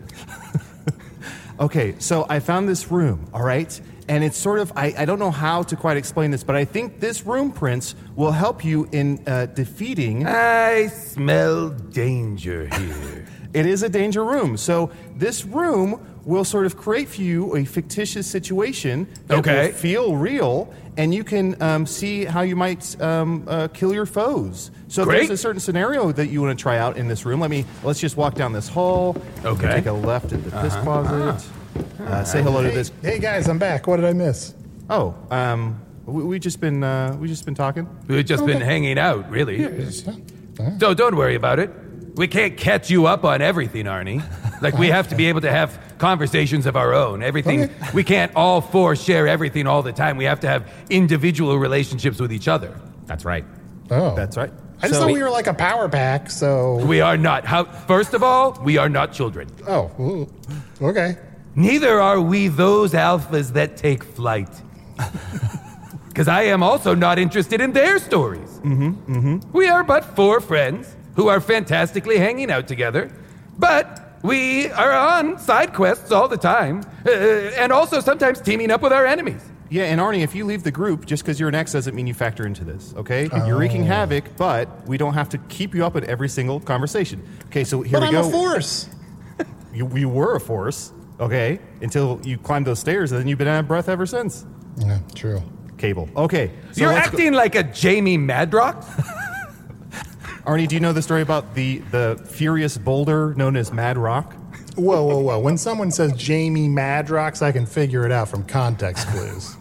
Okay, so I found this room, all right? And it's sort of, I, I don't know how to quite explain this, but I think this room, Prince, will help you in uh, defeating... I smell danger here. It is a danger room. So this room will sort of create for you a fictitious situation that okay. will feel real, and you can um, see how you might um, uh, kill your foes. So Great. if there's a certain scenario that you want to try out in this room, let me let's just walk down this hall. Okay. Take a left into this Uh-huh. closet. Uh-huh. Uh, say hello hey, to this. Hey guys, I'm back. What did I miss? Oh, um, we, we just been uh, we just been talking. We've just Okay. been hanging out, really. Yeah. So don't worry about it. We can't catch you up on everything, Arnie. Like, we have to be able to have conversations of our own. Everything, okay. We can't all four share everything all the time. We have to have individual relationships with each other. That's right. Oh. That's right. I just so, thought we were like a power pack, so... We are not. How, first of all, we are not children. Oh, ooh. Okay. Neither are we those alphas that take flight. Because I am also not interested in their stories. Mm-hmm, mm-hmm. We are but four friends who are fantastically hanging out together, but we are on side quests all the time, uh, and also sometimes teaming up with our enemies. Yeah, and Arnie, if you leave the group, just because you're an ex doesn't mean you factor into this, okay? Oh. You're wreaking havoc, but we don't have to keep you up at every single conversation. Okay, so here but we I'm go. I'm a force. you, you were a force, okay, until you climbed those stairs, and then you've been out of breath ever since. Yeah, true. Cable. Okay. So you're acting go- like a Jamie Madrox? Arnie, do you know the story about the, the furious boulder known as Mad Rock? Whoa, whoa, whoa. When someone says Jamie Madrox, I can figure it out from context clues.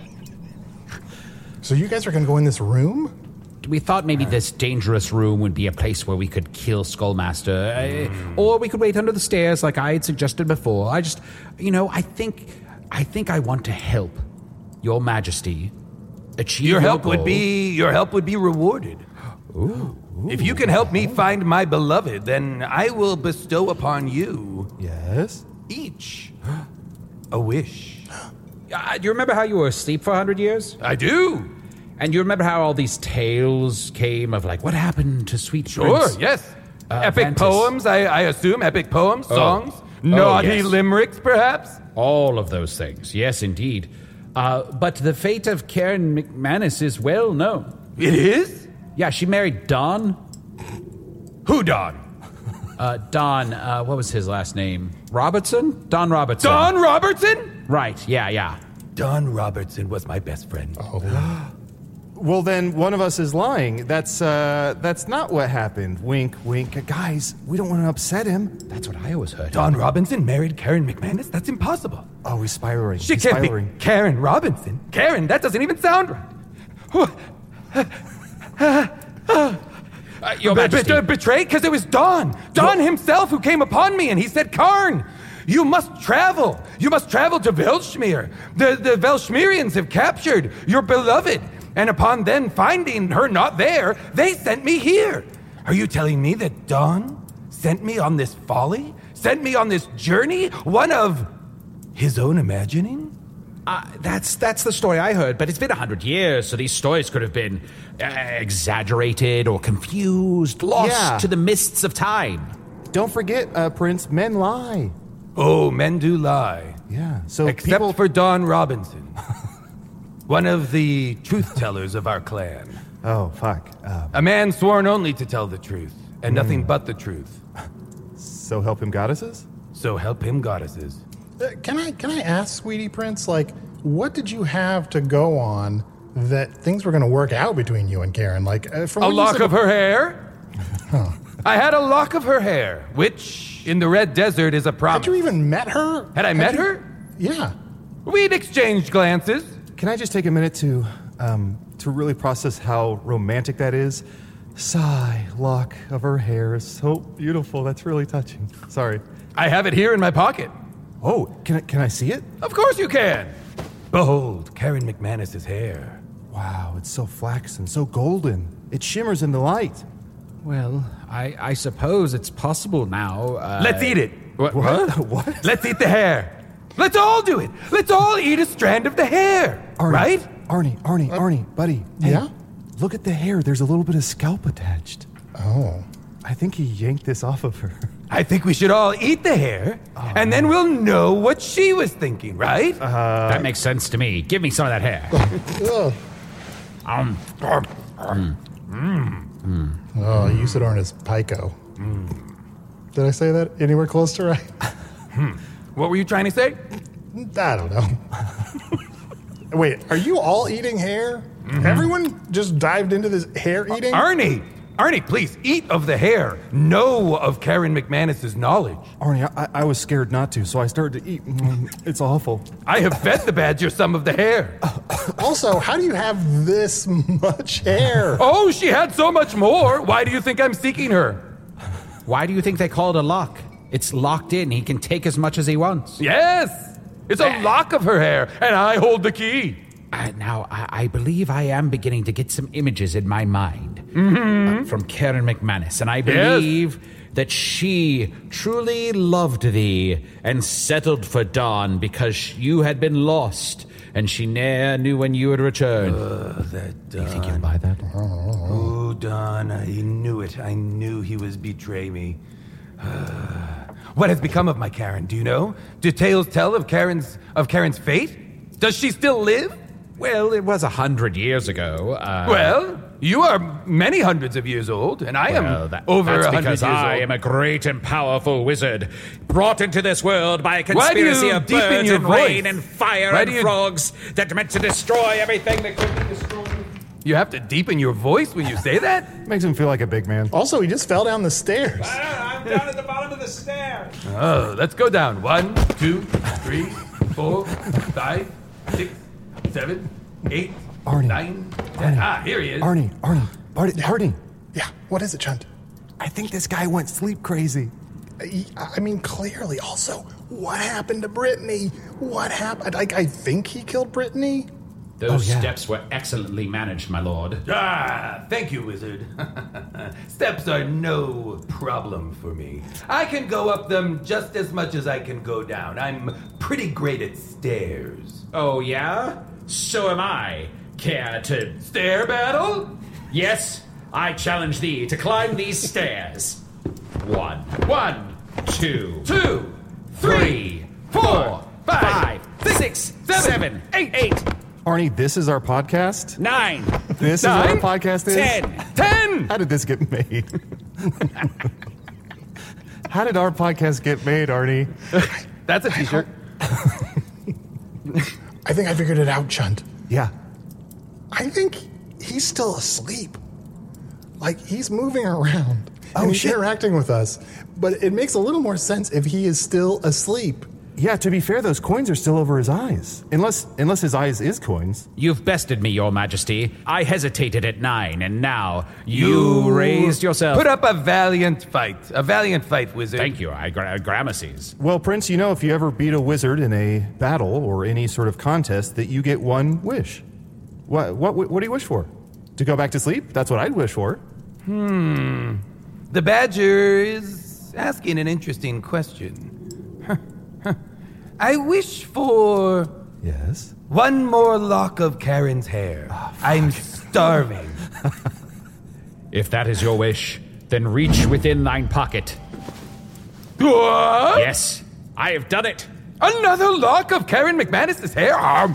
So you guys are going to go in this room? We thought maybe this dangerous room would be a place where we could kill Skullmaster. Mm. Uh, or we could wait under the stairs like I had suggested before. I just, you know, I think, I think I want to help Your Majesty achieve your, your help goal. would be Your help would be rewarded. Ooh. Ooh. If you can help me find my beloved, then I will bestow upon you... Yes? Each a wish. Uh, do you remember how you were asleep for a hundred years? I do. And you remember how all these tales came of, like, what happened to Sweet Sure, Prince? yes. Uh, epic Vantis. poems, I, I assume. Epic poems, Oh. songs, Oh, naughty yes. limericks, perhaps. All of those things, yes, indeed. Uh, but the fate of Karen McManus is well known. It is? Yeah, she married Don. Who Don? Uh, Don, uh, what was his last name? Robertson? Don Robertson. Don Robertson? Right, yeah, yeah. Don Robertson was my best friend. Oh. Well, then one of us is lying. That's uh, that's not what happened. Wink, wink. Guys, we don't want to upset him. That's what I always heard. Don Robinson married Karen McManus? That's impossible. Oh, he's spiraling. She he's can't spiraling. be Karen Robinson. Karen, that doesn't even sound right. Uh, Your Be- Majesty. be- betrayed? Because it was Don. Don himself who came upon me, and he said, Karn, you must travel. You must travel to Velshmir. The, the Velshmirians have captured your beloved. And upon then finding her not there, they sent me here. Are you telling me that Don sent me on this folly? Sent me on this journey? One of his own imagining? Uh, that's that's the story I heard, but it's been a hundred years, so these stories could have been uh, exaggerated or confused, lost Yeah. to the mists of time. Don't forget, uh, Prince, men lie. Oh, men do lie. Yeah. So Except people... for Don Robinson, one of the truth tellers of our clan. Oh, fuck. Uh, A man sworn only to tell the truth, and nothing but the truth. so help him goddesses? So help him goddesses. Uh, can I can I ask, Sweetie Prince, like, what did you have to go on that things were going to work out between you and Karen? Like, uh, from A what you lock said- of her hair? Huh. I had a lock of her hair, which in the Red Desert is a promise. Had you even met her? Had I met you- her? Yeah. We'd exchanged glances. Can I just take a minute to um, to really process how romantic that is? Sigh, lock of her hair is so beautiful. That's really touching. Sorry. I have it here in my pocket. Oh, can I, can I see it? Of course you can. Behold, Karen McManus's hair. Wow, it's so flaxen, so golden. It shimmers in the light. Well, I, I suppose it's possible now. Uh, Let's eat it. What? What? Huh? What? Let's eat the hair. Let's all do it. Let's all eat a strand of the hair. Arnie, Right? Arnie, Arnie, Arnie, buddy. Hey, Yeah? look at the hair. There's a little bit of scalp attached. Oh. I think he yanked this off of her. I think we should all eat the hair, and then we'll know what she was thinking, right? Uh, that makes sense to me. Give me some of that hair. Ugh. um, um, mm. Oh, Usadorn is Pico. Did I say that anywhere close to right? What were you trying to say? I don't know. Wait, are you all eating hair? Everyone just dived into this hair eating? Arnie! Arnie, please, eat of the hair. Know of Karen McManus's knowledge. Arnie, I, I was scared not to, so I started to eat. Mm, It's awful. I have fed the badger some of the hair. Also, how do you have this much hair? Oh, she had so much more. Why do you think I'm seeking her? Why do you think they call it a lock? It's locked in. He can take as much as he wants. Yes! It's a lock of her hair, and I hold the key. Uh, now, I, I believe I am beginning to get some images in my mind Mm-hmm. uh, from Karen McManus, and I believe Yes. that she truly loved thee and settled for Dawn because you had been lost, and she ne'er knew when you would return. Uh, that Do you think you'll buy that? Oh, Don, I knew it. I knew he was betray me. What has become of my Karen, do you know? Do tales tell of Karen's of Karen's fate? Does she still live? Well, it was a hundred years ago. Uh, Well, you are many hundreds of years old, and I am well, that- over a that's hundred because years I old. am a great and powerful wizard, brought into this world by a Why do you conspiracy of deepen birds your and voice? rain and fire Why and do you- frogs that meant to destroy everything that could be destroyed. You have to deepen your voice when you say that? Makes him feel like a big man. Also, he just fell down the stairs. I'm down at the bottom of the stairs. Oh, let's go down. One, two, three, four, five, six, seven, eight, Arnie. nine, ten. Arnie. Ah, here he is. Arnie, Arnie, Arnie, Arnie. Yeah, what is it, Chunt? I think this guy went sleep crazy. I I mean, clearly. Also, what happened to Brittany? What happened? Like, I think he killed Brittany. Those Oh, yeah. steps were excellently managed, my lord. Ah, thank you, wizard. Steps are no problem for me. I can go up them just as much as I can go down. I'm pretty great at stairs. Oh, yeah? So am I. Care to... Stair battle? Yes, I challenge thee to climb these stairs. One, One, two, two, three, four, five, six, six, seven, seven, eight. eight, Arnie, this is our podcast? nine, This Nine? is what our podcast is? ten. ten! How did this get made? How did our podcast get made, Arnie? That's a t-shirt. I think I figured it out, Chunt. Yeah. I think he's still asleep. Like, he's moving around Oh, and he's shit. interacting with us. But it makes a little more sense if he is still asleep. Yeah, to be fair, those coins are still over his eyes. Unless unless his eyes is coins. You've bested me, your majesty. I hesitated at nine, and now you, raised yourself. Put up a valiant fight. A valiant fight, wizard. Thank you, I gra- Gramercies. Well, Prince, you know if you ever beat a wizard in a battle or any sort of contest that you get one wish. What what what do you wish for? To go back to sleep? That's what I'd wish for. Hmm. The badger is asking an interesting question. I wish for Yes. one more lock of Karen's hair. I'm starving. If that is your wish, then reach within thine pocket. What? Yes, I have done it. Another lock of Karen McManus's hair? Um,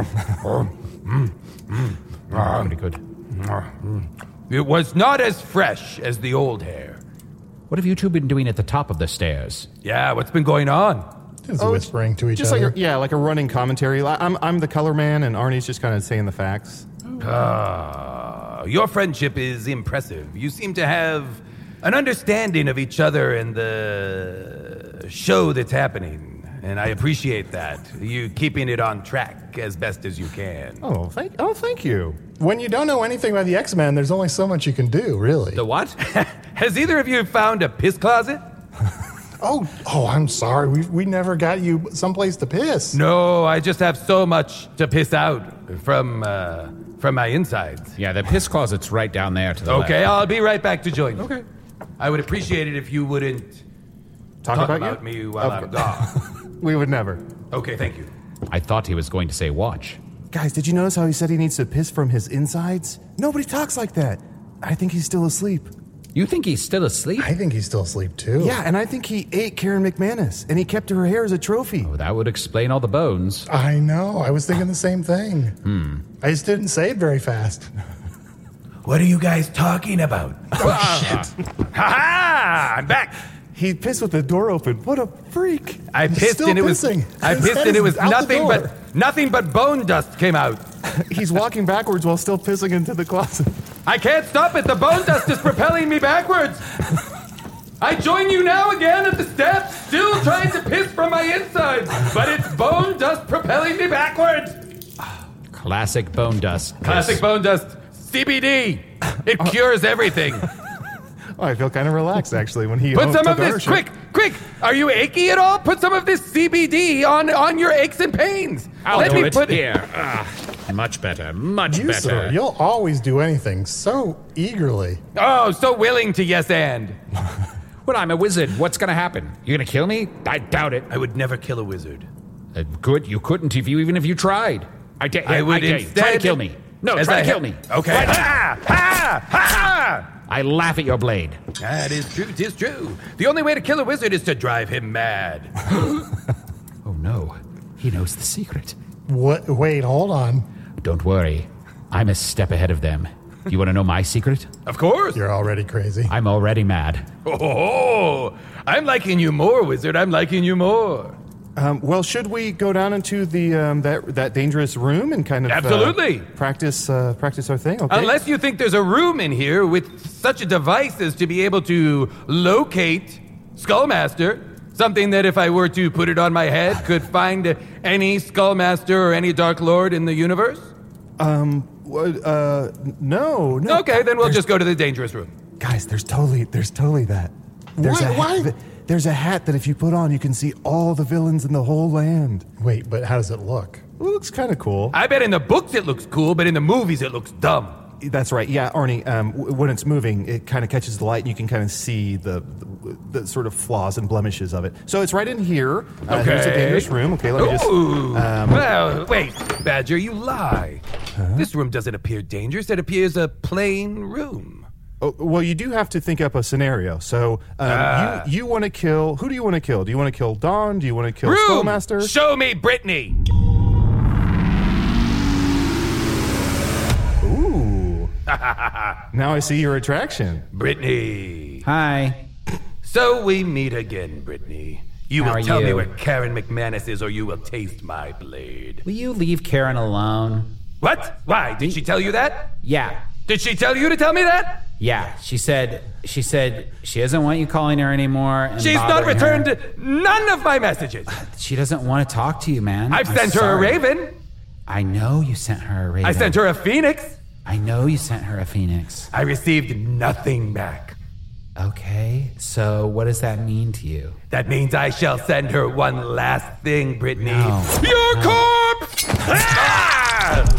Pretty good. It was not as fresh as the old hair. What have you two been doing at the top of the stairs? Yeah, what's been going on? Just Oh, whispering to each Just other. like a, yeah, like a running commentary. Li- I'm I'm the color man, and Arnie's just kind of saying the facts. Ah, your friendship is impressive. You seem to have an understanding of each other and the show that's happening. And I appreciate that. You keeping it on track as best as you can. Oh, thank oh, thank you. When you don't know anything about the X-Men, there's only so much you can do, really. The what? Has either of you found a piss closet? Oh, oh, I'm sorry. We we never got you someplace to piss. No, I just have so much to piss out from uh, from my insides. Yeah, the piss closet's right down there to the Okay, left. I'll be right back to join you. Okay. I would appreciate it if you wouldn't Talk, talk about, about, you? me while Of I'm course. gone. We would never. Okay, thank you. I thought he was going to say watch. Guys, did you notice how he said he needs to piss from his insides? Nobody talks like that. I think he's still asleep. You think he's still asleep? I think he's still asleep, too. Yeah, and I think he ate Karen McManus, and he kept her hair as a trophy. Oh, that would explain all the bones. I know. I was thinking the same thing. Hmm. I just didn't say it very fast. What are you guys talking about? Oh, shit. Ha-ha! I'm back. He pissed with the door open. What a freak! I pissed still and it was pissing. I His pissed head and it is was out the nothing door. but nothing but bone dust came out. He's walking backwards while still pissing into the closet. I can't stop it. The bone dust is propelling me backwards. I join you now again at the steps, still trying to piss from my insides, but it's bone dust propelling me backwards. Classic bone dust. Classic bone dust. C B D. It cures everything. Oh, I feel kind of relaxed, actually, when he Put some took of this, ownership. quick, quick! Are you achy at all? Put some of this C B D on, on your aches and pains. I'll Let do me it put here. Ah, much better, much You, better. sir, you'll always do anything so eagerly. Oh, so willing to yes and. Well, I'm a wizard. What's going to happen? You're going to kill me? I doubt it. I would never kill a wizard. Uh, good, you couldn't if you even if you tried. I dare. I would I dare you. Try to instead- kill me. No, As try I to kill ha- me. Okay. Try to- Ha! Ha! Ha! I laugh at your blade. That is true, tis true. The only way to kill a wizard is to drive him mad. Oh no, he knows the secret. What? Wait, hold on. Don't worry, I'm a step ahead of them. You want to know my secret? Of course. You're already crazy. I'm already mad. Oh, I'm liking you more, wizard. I'm liking you more. Um, well, should we go down into the um, that that dangerous room and kind of Absolutely. uh, practice uh, practice our thing? Okay. Unless you think there's a room in here with such a device as to be able to locate Skullmaster, something that if I were to put it on my head could find any Skullmaster or any Dark Lord in the universe? um, what, uh, no, no. Okay, then we'll just go to the dangerous room. Guys, there's totally there's totally that. There's Why- a why- hat, there's a hat that if you put on, you can see all the villains in the whole land. Wait, but how does it look? It looks kind of cool. I bet in the books it looks cool, but in the movies it looks dumb. That's right. Yeah, Arnie. Um, w- when it's moving, it kind of catches the light, and you can kind of see the, the the sort of flaws and blemishes of it. So it's right in here. Uh, Here's a dangerous room. Okay, let me just. Ooh. Um, well, wait, Badger, you lie. This room doesn't appear dangerous. It appears a plain room. Oh, well, you do have to think up a scenario. So um, Ah. you you want to kill? Who do you want to kill? Do you want to kill Dawn? Do you want to kill Room! Skullmaster? Show me Brittany. Ooh. Now I see your attraction. Brittany. Hi. So we meet again, Brittany. You How will are tell me you? where Karen McManus is, or you will taste my blade. Will you leave Karen alone? What? Why? Did she tell you that? Yeah. Did she tell you to tell me that? Yeah. She said. She said she doesn't want you calling her anymore. And She's not bothering her. returned none of my messages. She doesn't want to talk to you, man. I've I'm sent her a sorry. raven. I know you sent her a raven. I sent her a phoenix. I know you sent her a phoenix. I received nothing back. Okay, so what does that mean to you? That means I shall send her one last thing, Brittany. No. Your corpse! Ah!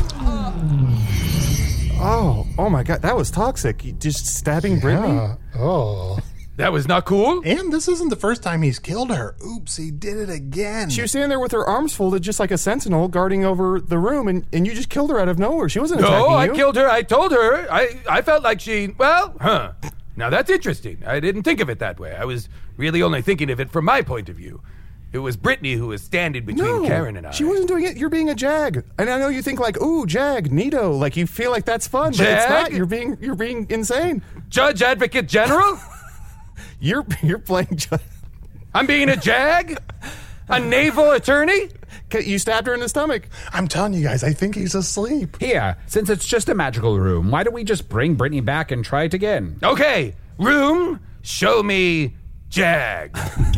Oh, oh my God, that was toxic. You just stabbing Brittany. Uh, oh. That was not cool. And this isn't the first time he's killed her. Oops, he did it again. She was standing there with her arms folded, just like a sentinel, guarding over the room, and, and you just killed her out of nowhere. She wasn't attacking No, I you. killed her. I told her. I, I felt like she, well, huh. Now that's interesting. I didn't think of it that way. I was really only thinking of it from my point of view. It was Brittany who was standing between No, Karen and I. she wasn't doing it. You're being a jag, and I know you think like, "Ooh, jag, neato," like you feel like that's fun, but it's Jag? not. You're being you're being insane. Judge Advocate General? You're you're playing. Judge. I'm being a jag? A naval attorney? You stabbed her in the stomach. I'm telling you guys, I think he's asleep. Here, since it's just a magical room, why don't we just bring Brittany back and try it again? Okay, room, show me jag.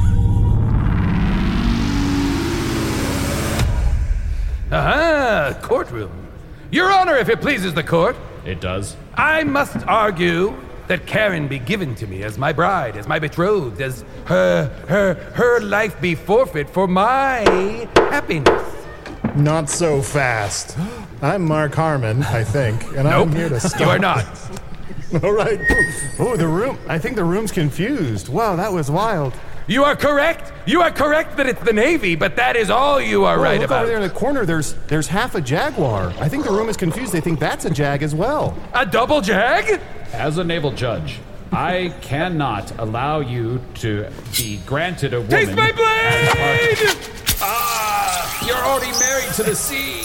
Aha, courtroom. Your Honor, if it pleases the court, It does. I must argue that Karen be given to me as my bride, as my betrothed, as her her her life be forfeit for my happiness. Not so fast. I'm Mark Harmon, I think, and Nope, I'm here to stop. you are not. All right. Oh, the room. I think the room's confused. Wow, that was wild. You are correct. You are correct that it's the Navy, but that is all you are Oh, right look about. over there in the corner. There's there's half a jaguar. I think the room is confused. They think that's a jag as well. A double jag? As a naval judge, I cannot allow you to be granted a woman. Taste my as part- blade! Ah, you're already married to the sea.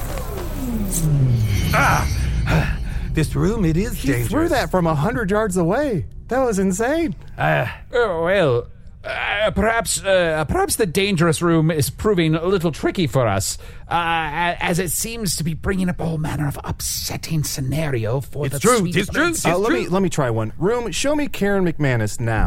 Ah, this room, it is He dangerous. threw that from a hundred yards away. That was insane. Uh, Oh, well, uh, perhaps uh, perhaps the dangerous room is proving a little tricky for us, uh, as it seems to be bringing up all manner of upsetting scenario for It's the true, sweet it's true. prince. Uh, let true. me let me try one. Room, show me Karen McManus now.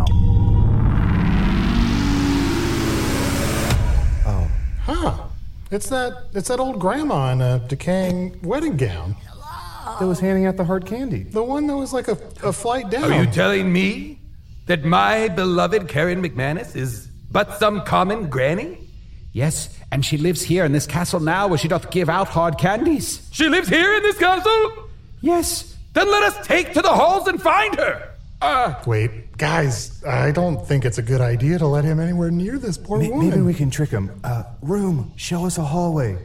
Huh. It's that it's that old grandma in a decaying wedding gown. that was handing out the hard candy. The one that was like a, a flight down. Are you telling me that my beloved Karen McManus is but some common granny? Yes, and she lives here in this castle now where she doth give out hard candies. She lives here in this castle? Yes. Then let us take to the halls and find her. Uh, Wait, guys, I don't think it's a good idea to let him anywhere near this poor Ma- woman. Maybe we can trick him. Uh, room, show us a hallway.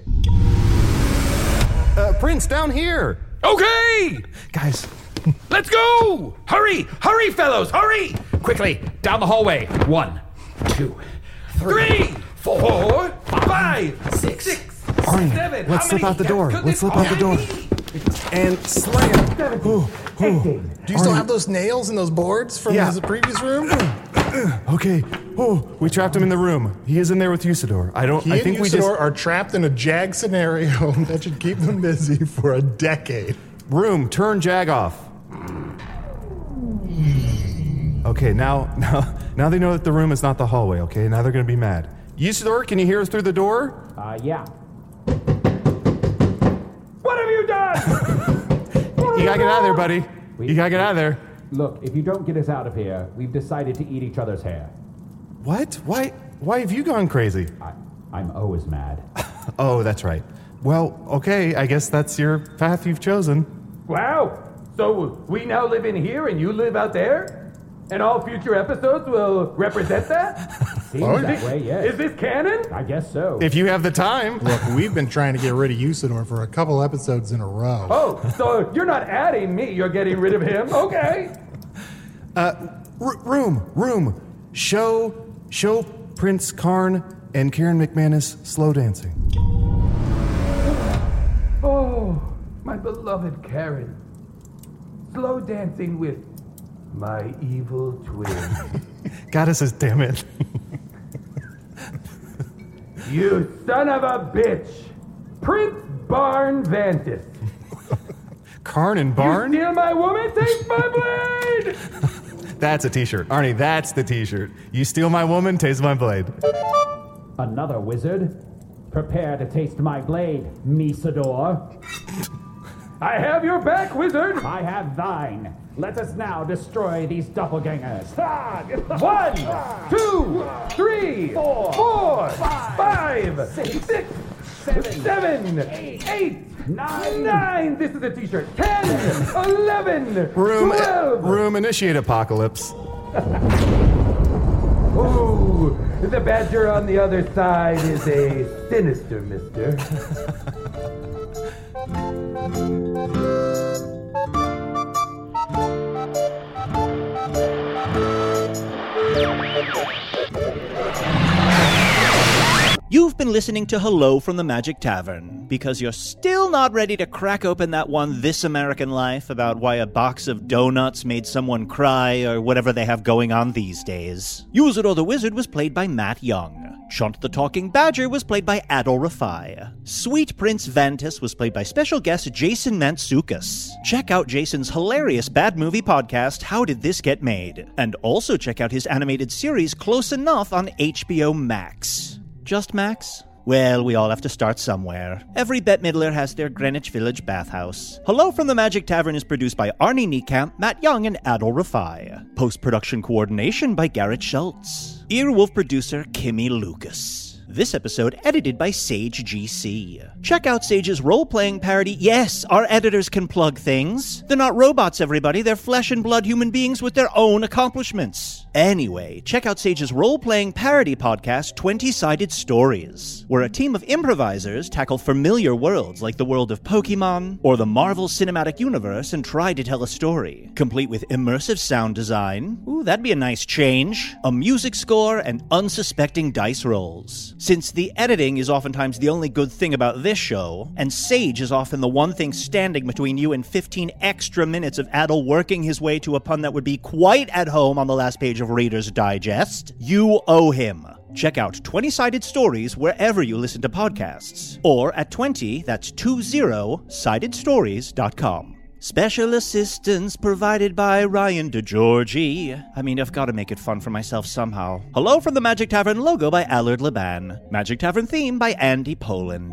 Uh, Prince, down here. Okay! Guys. Let's go! Hurry! Hurry, fellows, hurry! Quickly, down the hallway. One, two, Three, four, four five, six, six Arnie, seven. let's How slip many out the door. could Let's this slip out the door. be? And slam. Ooh, ooh. Do you still have those nails and those boards from Yeah. his previous room? Okay. Oh, we trapped him in the room. He is in there with Usador. I don't. He I and think we Usador just are trapped in a Jag scenario that should keep them busy for a decade. room. Turn Jag off. Okay. Now, now, now they know that the room is not the hallway. Okay. Now they're going to be mad. Usador, can you hear us through the door? Uh, yeah. What have you done? You gotta get out of there, buddy. You gotta get out of there. Look, if you don't get us out of here, we've decided to eat each other's hair. What? Why? Why have you gone crazy? I, I'm always mad. Oh, that's right. Well, okay. I guess that's your path you've chosen. Wow. So we now live in here and you live out there? And all future episodes will represent that? Seems Oh, that is way, yes. Is this canon? I guess so. If you have the time. Look, we've been trying to get rid of Usador for a couple episodes in a row. Oh, so you're not adding me, you're getting rid of him? Okay. Uh, r- room, room. Show, show Prince Karn and Karen McManus slow dancing. Oh, my beloved Karen. Slow dancing with my evil twin. Goddess says, damn it. You son of a bitch! Prince Barn Vantis. Karn and Barn? You steal my woman, take my blade! That's a t-shirt. Arnie, that's the t-shirt. You steal my woman, taste my blade. Another wizard? Prepare to taste my blade, Misador. I have your back, wizard! I have thine. Let us now destroy these doppelgangers. One, two, three, four, four five, six, six seven, seven eight, nine, nine. This is a t-shirt. Ten, eleven, Room, twelve. room, initiate apocalypse. Ooh, the badger on the other side is a sinister mister. You've been listening to Hello from the Magic Tavern because you're still not ready to crack open that one This American Life about why a box of donuts made someone cry or whatever they have going on these days. Usador the Wizard was played by Matt Young. Chunt the Talking Badger was played by Adol Rafai. Sweet Prince Vantis was played by special guest Jason Mantzoukas. Check out Jason's hilarious bad movie podcast, How Did This Get Made? And also check out his animated series Close Enough on H B O Max. Just Max? Well, we all have to start somewhere. Every Bette Midler has their Greenwich Village bathhouse. Hello from the Magic Tavern is produced by Arnie Niekamp, Matt Young, and Adol Rafai. Post-production coordination by Garrett Schultz. Earwolf producer Kimmy Lucas. This episode edited by Sage G C. Check out Sage's role-playing parody. Yes, our editors can plug things. They're not robots, everybody. They're flesh and blood human beings with their own accomplishments. Anyway, check out Sage's role-playing parody podcast, twenty-Sided Stories, where a team of improvisers tackle familiar worlds like the world of Pokemon or the Marvel Cinematic Universe and try to tell a story, complete with immersive sound design. Ooh, that'd be a nice change. A music score and unsuspecting dice rolls. Since the editing is oftentimes the only good thing about this show, and Sage is often the one thing standing between you and fifteen extra minutes of Adol working his way to a pun that would be quite at home on the last page of Reader's Digest, you owe him. Check out twenty-Sided Stories wherever you listen to podcasts, or at twenty, that's two zero, sided stories dot com. Special assistance provided by Ryan DeGiorgi. I mean, I've got to make it fun for myself somehow. Hello from the Magic Tavern logo by Allard Laban. Magic Tavern theme by Andy Poland.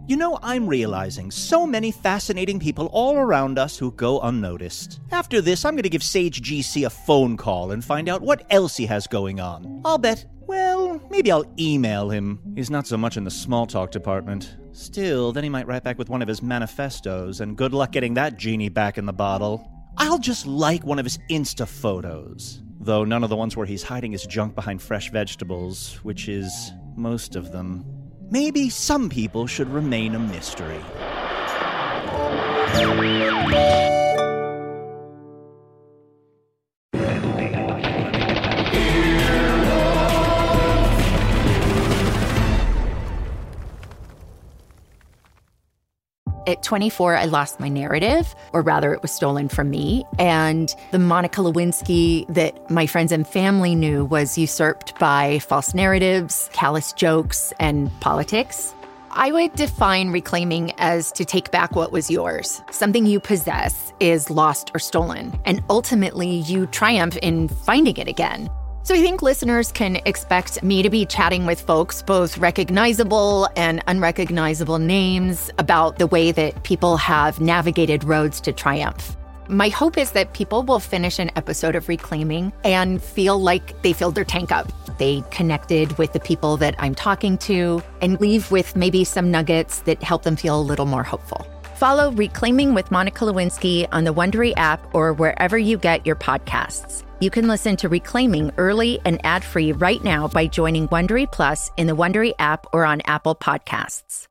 You know, I'm realizing so many fascinating people all around us who go unnoticed. After this, I'm going to give Sage G C a phone call and find out what else he has going on. I'll bet, well, maybe I'll email him. He's not so much in the small talk department. Still, then he might write back with one of his manifestos, and good luck getting that genie back in the bottle. I'll just like one of his Insta photos. Though none of the ones where he's hiding his junk behind fresh vegetables, which is most of them. Maybe some people should remain a mystery. At twenty-four, I lost my narrative, or rather it was stolen from me, and the Monica Lewinsky that my friends and family knew was usurped by false narratives, callous jokes, and politics. I would define reclaiming as to take back what was yours. Something you possess is lost or stolen, and ultimately you triumph in finding it again. So I think listeners can expect me to be chatting with folks, both recognizable and unrecognizable names, about the way that people have navigated roads to triumph. My hope is that people will finish an episode of Reclaiming and feel like they filled their tank up. They connected with the people that I'm talking to and leave with maybe some nuggets that help them feel a little more hopeful. Follow Reclaiming with Monica Lewinsky on the Wondery app or wherever you get your podcasts. You can listen to Reclaiming early and ad-free right now by joining Wondery Plus in the Wondery app or on Apple Podcasts.